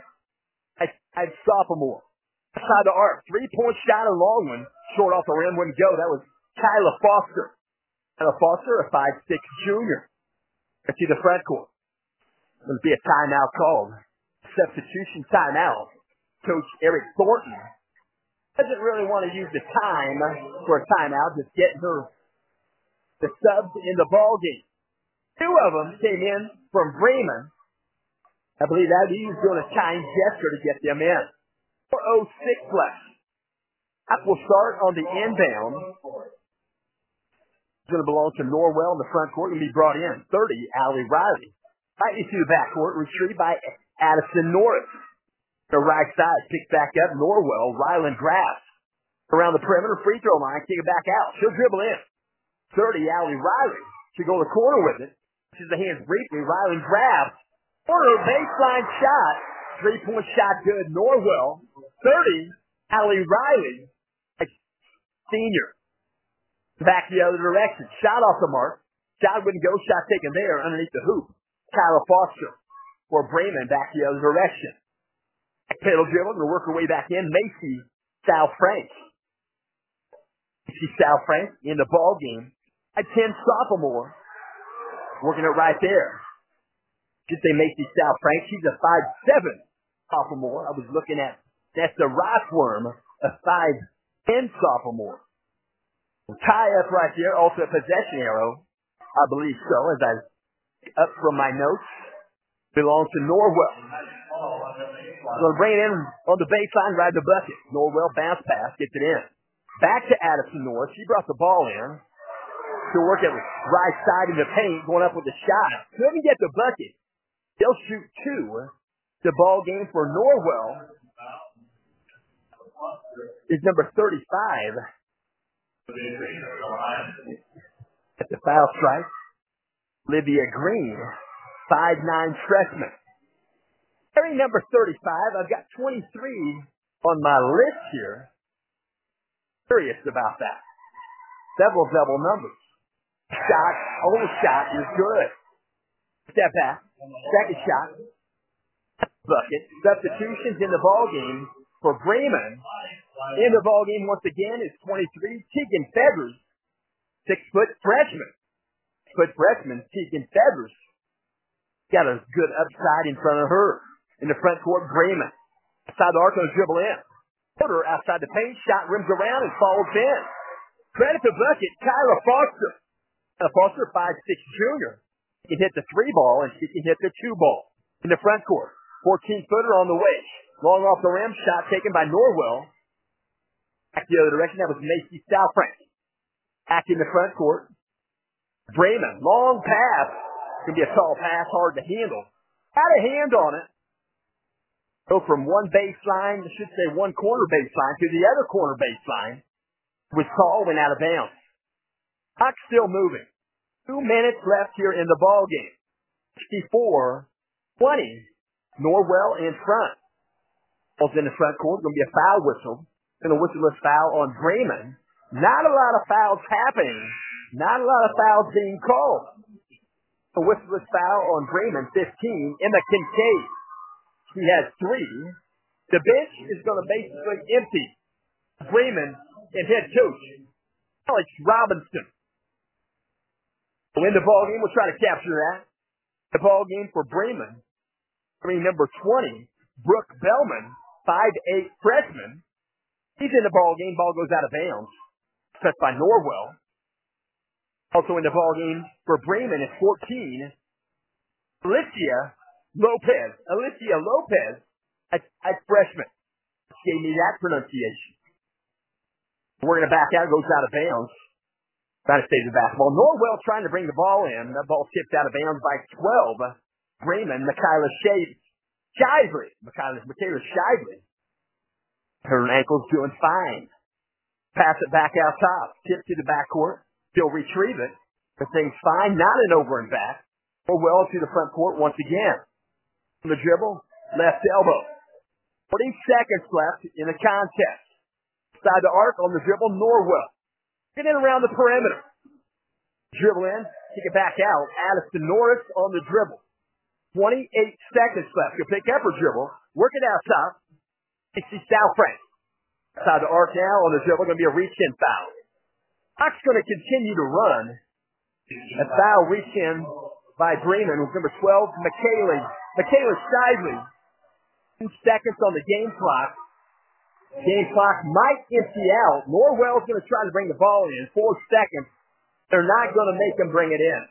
I, I sophomore. Outside the arc. Three-point shot, a long one. Short off the rim, wouldn't go. That was Kyla Foster. Kyla Foster, a five six junior. Let's see the front court. Going to be a timeout called. Substitution timeout. Coach Eric Thornton doesn't really want to use the time for a timeout, just getting her the subs in the ball game. Two of them came in from Bremen. I believe that he's doing a time gesture to get them in. four oh six left. That will start on the inbound. It's going to belong to Norwell in the front court and be brought in. thirty, Allie Riley. Tightly to the backcourt, retrieved by Addison Norris. The right side, picked back up, Norwell, Ryland Graff. Around the perimeter, free throw line, kick it back out. She'll dribble in. thirty, Allie Riley. She'll go to the corner with it. She's the hands briefly, Ryland Graff. Corner baseline shot. Three-point shot good. Norwell. thirty. Allie Riley. Senior. Back the other direction. Shot off the mark. Shot wouldn't go. Shot taken there underneath the hoop. Kyla Foster. For Bremen back the other direction. Pedal dribble. Going to work her way back in. Macy Sal Frank. Macy Sal Frank in the ball game. At ten sophomore. Working it right there. Should say Macy Sal Frank. She's a five seven sophomore. I was looking at That's the Rockworm, a five ten sophomore. Tie up right there, also a possession arrow. I believe so, as I up from my notes. Belongs to Norwell. Going to bring it in on the baseline, ride the bucket. Norwell bounce pass, gets it in. Back to Addison North. She brought the ball in to work at right side in the paint, going up with a shot. Couldn't get the bucket. They'll shoot two. The ball game for Norwell is number thirty-five. At the foul strike, Olivia Green, five nine freshman. Carry number thirty-five. I've got twenty-three on my list here. Curious about that. Several double numbers. Shot, old shot is good. Step back, second shot, bucket. Substitutions in the ball game for Bremen. In the ball game once again is twenty-three. Tegan Fevers, six foot freshman. Six foot freshman, Tegan Fevers. Got a good upside in front of her. In the front court, Bremen. Outside the arc on the dribble in. Porter outside the paint, shot rims around and falls in. Credit to bucket, Kyra Foster. Kyra Foster, five six junior. She can hit the three ball and she can hit the two ball. In the front court, fourteen footer on the way. Long off the rim, shot taken by Norwell. Back the other direction, that was Macy Southfrank. Back in the front court. Bremen, long pass. It's going to be a tall pass, hard to handle. Had a hand on it. Go from one baseline, I should say one corner baseline, to the other corner baseline. Was tall, went out of bounds. Clock still moving. Two minutes left here in the ball game. sixty-four twenty. Norwell in front. Ball's in the front court. Going to be a foul whistle. Going to whistle a foul on Bremen. Not a lot of fouls happening. Not a lot of fouls being called. A whistleless foul on Bremen, fifteen. Emma Kincaid. She has three. The bench is going to basically empty. Bremen and head coach Alex Robinson. Win the ball game. We'll try to capture that. The ball game for Bremen. I mean, number twenty, Brooke Bellman, five eight freshman. He's in the ball game. Ball goes out of bounds. Touched by Norwell. Also in the ball game for Bremen is fourteen, Alicia Lopez. Alicia Lopez, a, a freshman. Gave me that pronunciation. We're going to back out. Goes out of bounds. Trying to stay the basketball. Norwell trying to bring the ball in. That ball tipped out of bounds by twelve. Bremen, Michaela Shively. Michaela, Michaela Shively. Her ankle's doing fine. Pass it back out top. Tip to the backcourt. She'll retrieve it. The thing's fine. Not an over and back. Norwell to the front court once again. On the dribble. Left elbow. forty seconds left in the contest. Side the arc on the dribble. Norwell. Get in around the perimeter. Dribble in. Kick it back out. Addison Norris on the dribble. twenty-eight seconds left. She'll pick up her dribble. Work it out top. Dixie Southfrank. Side the arc now on the dribble. Going to be a reach-in foul. Clock's going to continue to run. A foul reach-in by Bremen with number twelve, Michaela. Michaela Shively. Two seconds on the game clock. Game clock might empty out. Norwell's going to try to bring the ball in. Four seconds. They're not going to make them bring it in.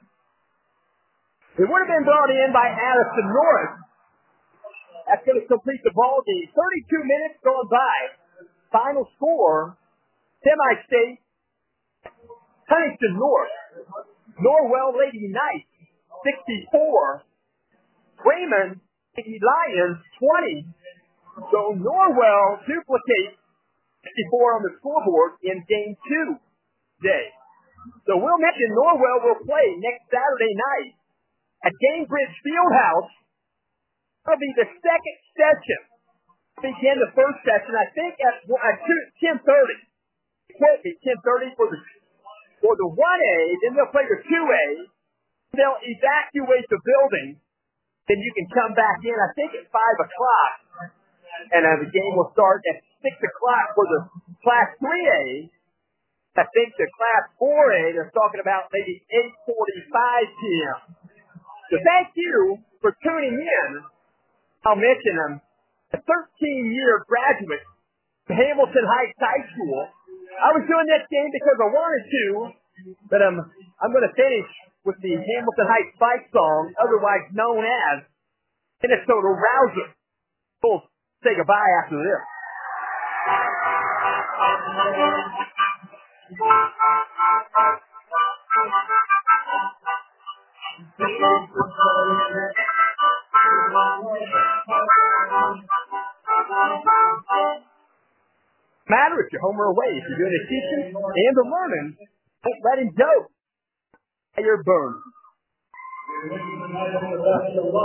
It would have been brought in by Addison Norris. That's going to complete the ball game. thirty-two minutes gone by. Final score, semi-state, Huntington North. Norwell Lady Knights, sixty-four. Bremen Lady Lions, twenty. So Norwell duplicates sixty-four on the scoreboard in game two today. So we'll mention Norwell will play next Saturday night at Cambridge Fieldhouse. It'll be the second session. Begin the first session, I think, at, at ten thirty. Quote me, ten thirty for the for the one A. Then they'll play the two A. They'll evacuate the building. Then you can come back in, I think, at five o'clock. And uh, the game will start at six o'clock for the Class three A. I think the Class four A, they're talking about maybe eight forty-five p.m. So thank you for tuning in. I'll mention them. a thirteen-year graduate of Hamilton Heights High School. I was doing this game because I wanted to, but um, I'm going to finish with the Hamilton Heights fight song, otherwise known as Minnesota Rouser. We'll say goodbye after this. Matter if you're home or away, if you're doing the teaching and the learning, don't let him go. You're burned.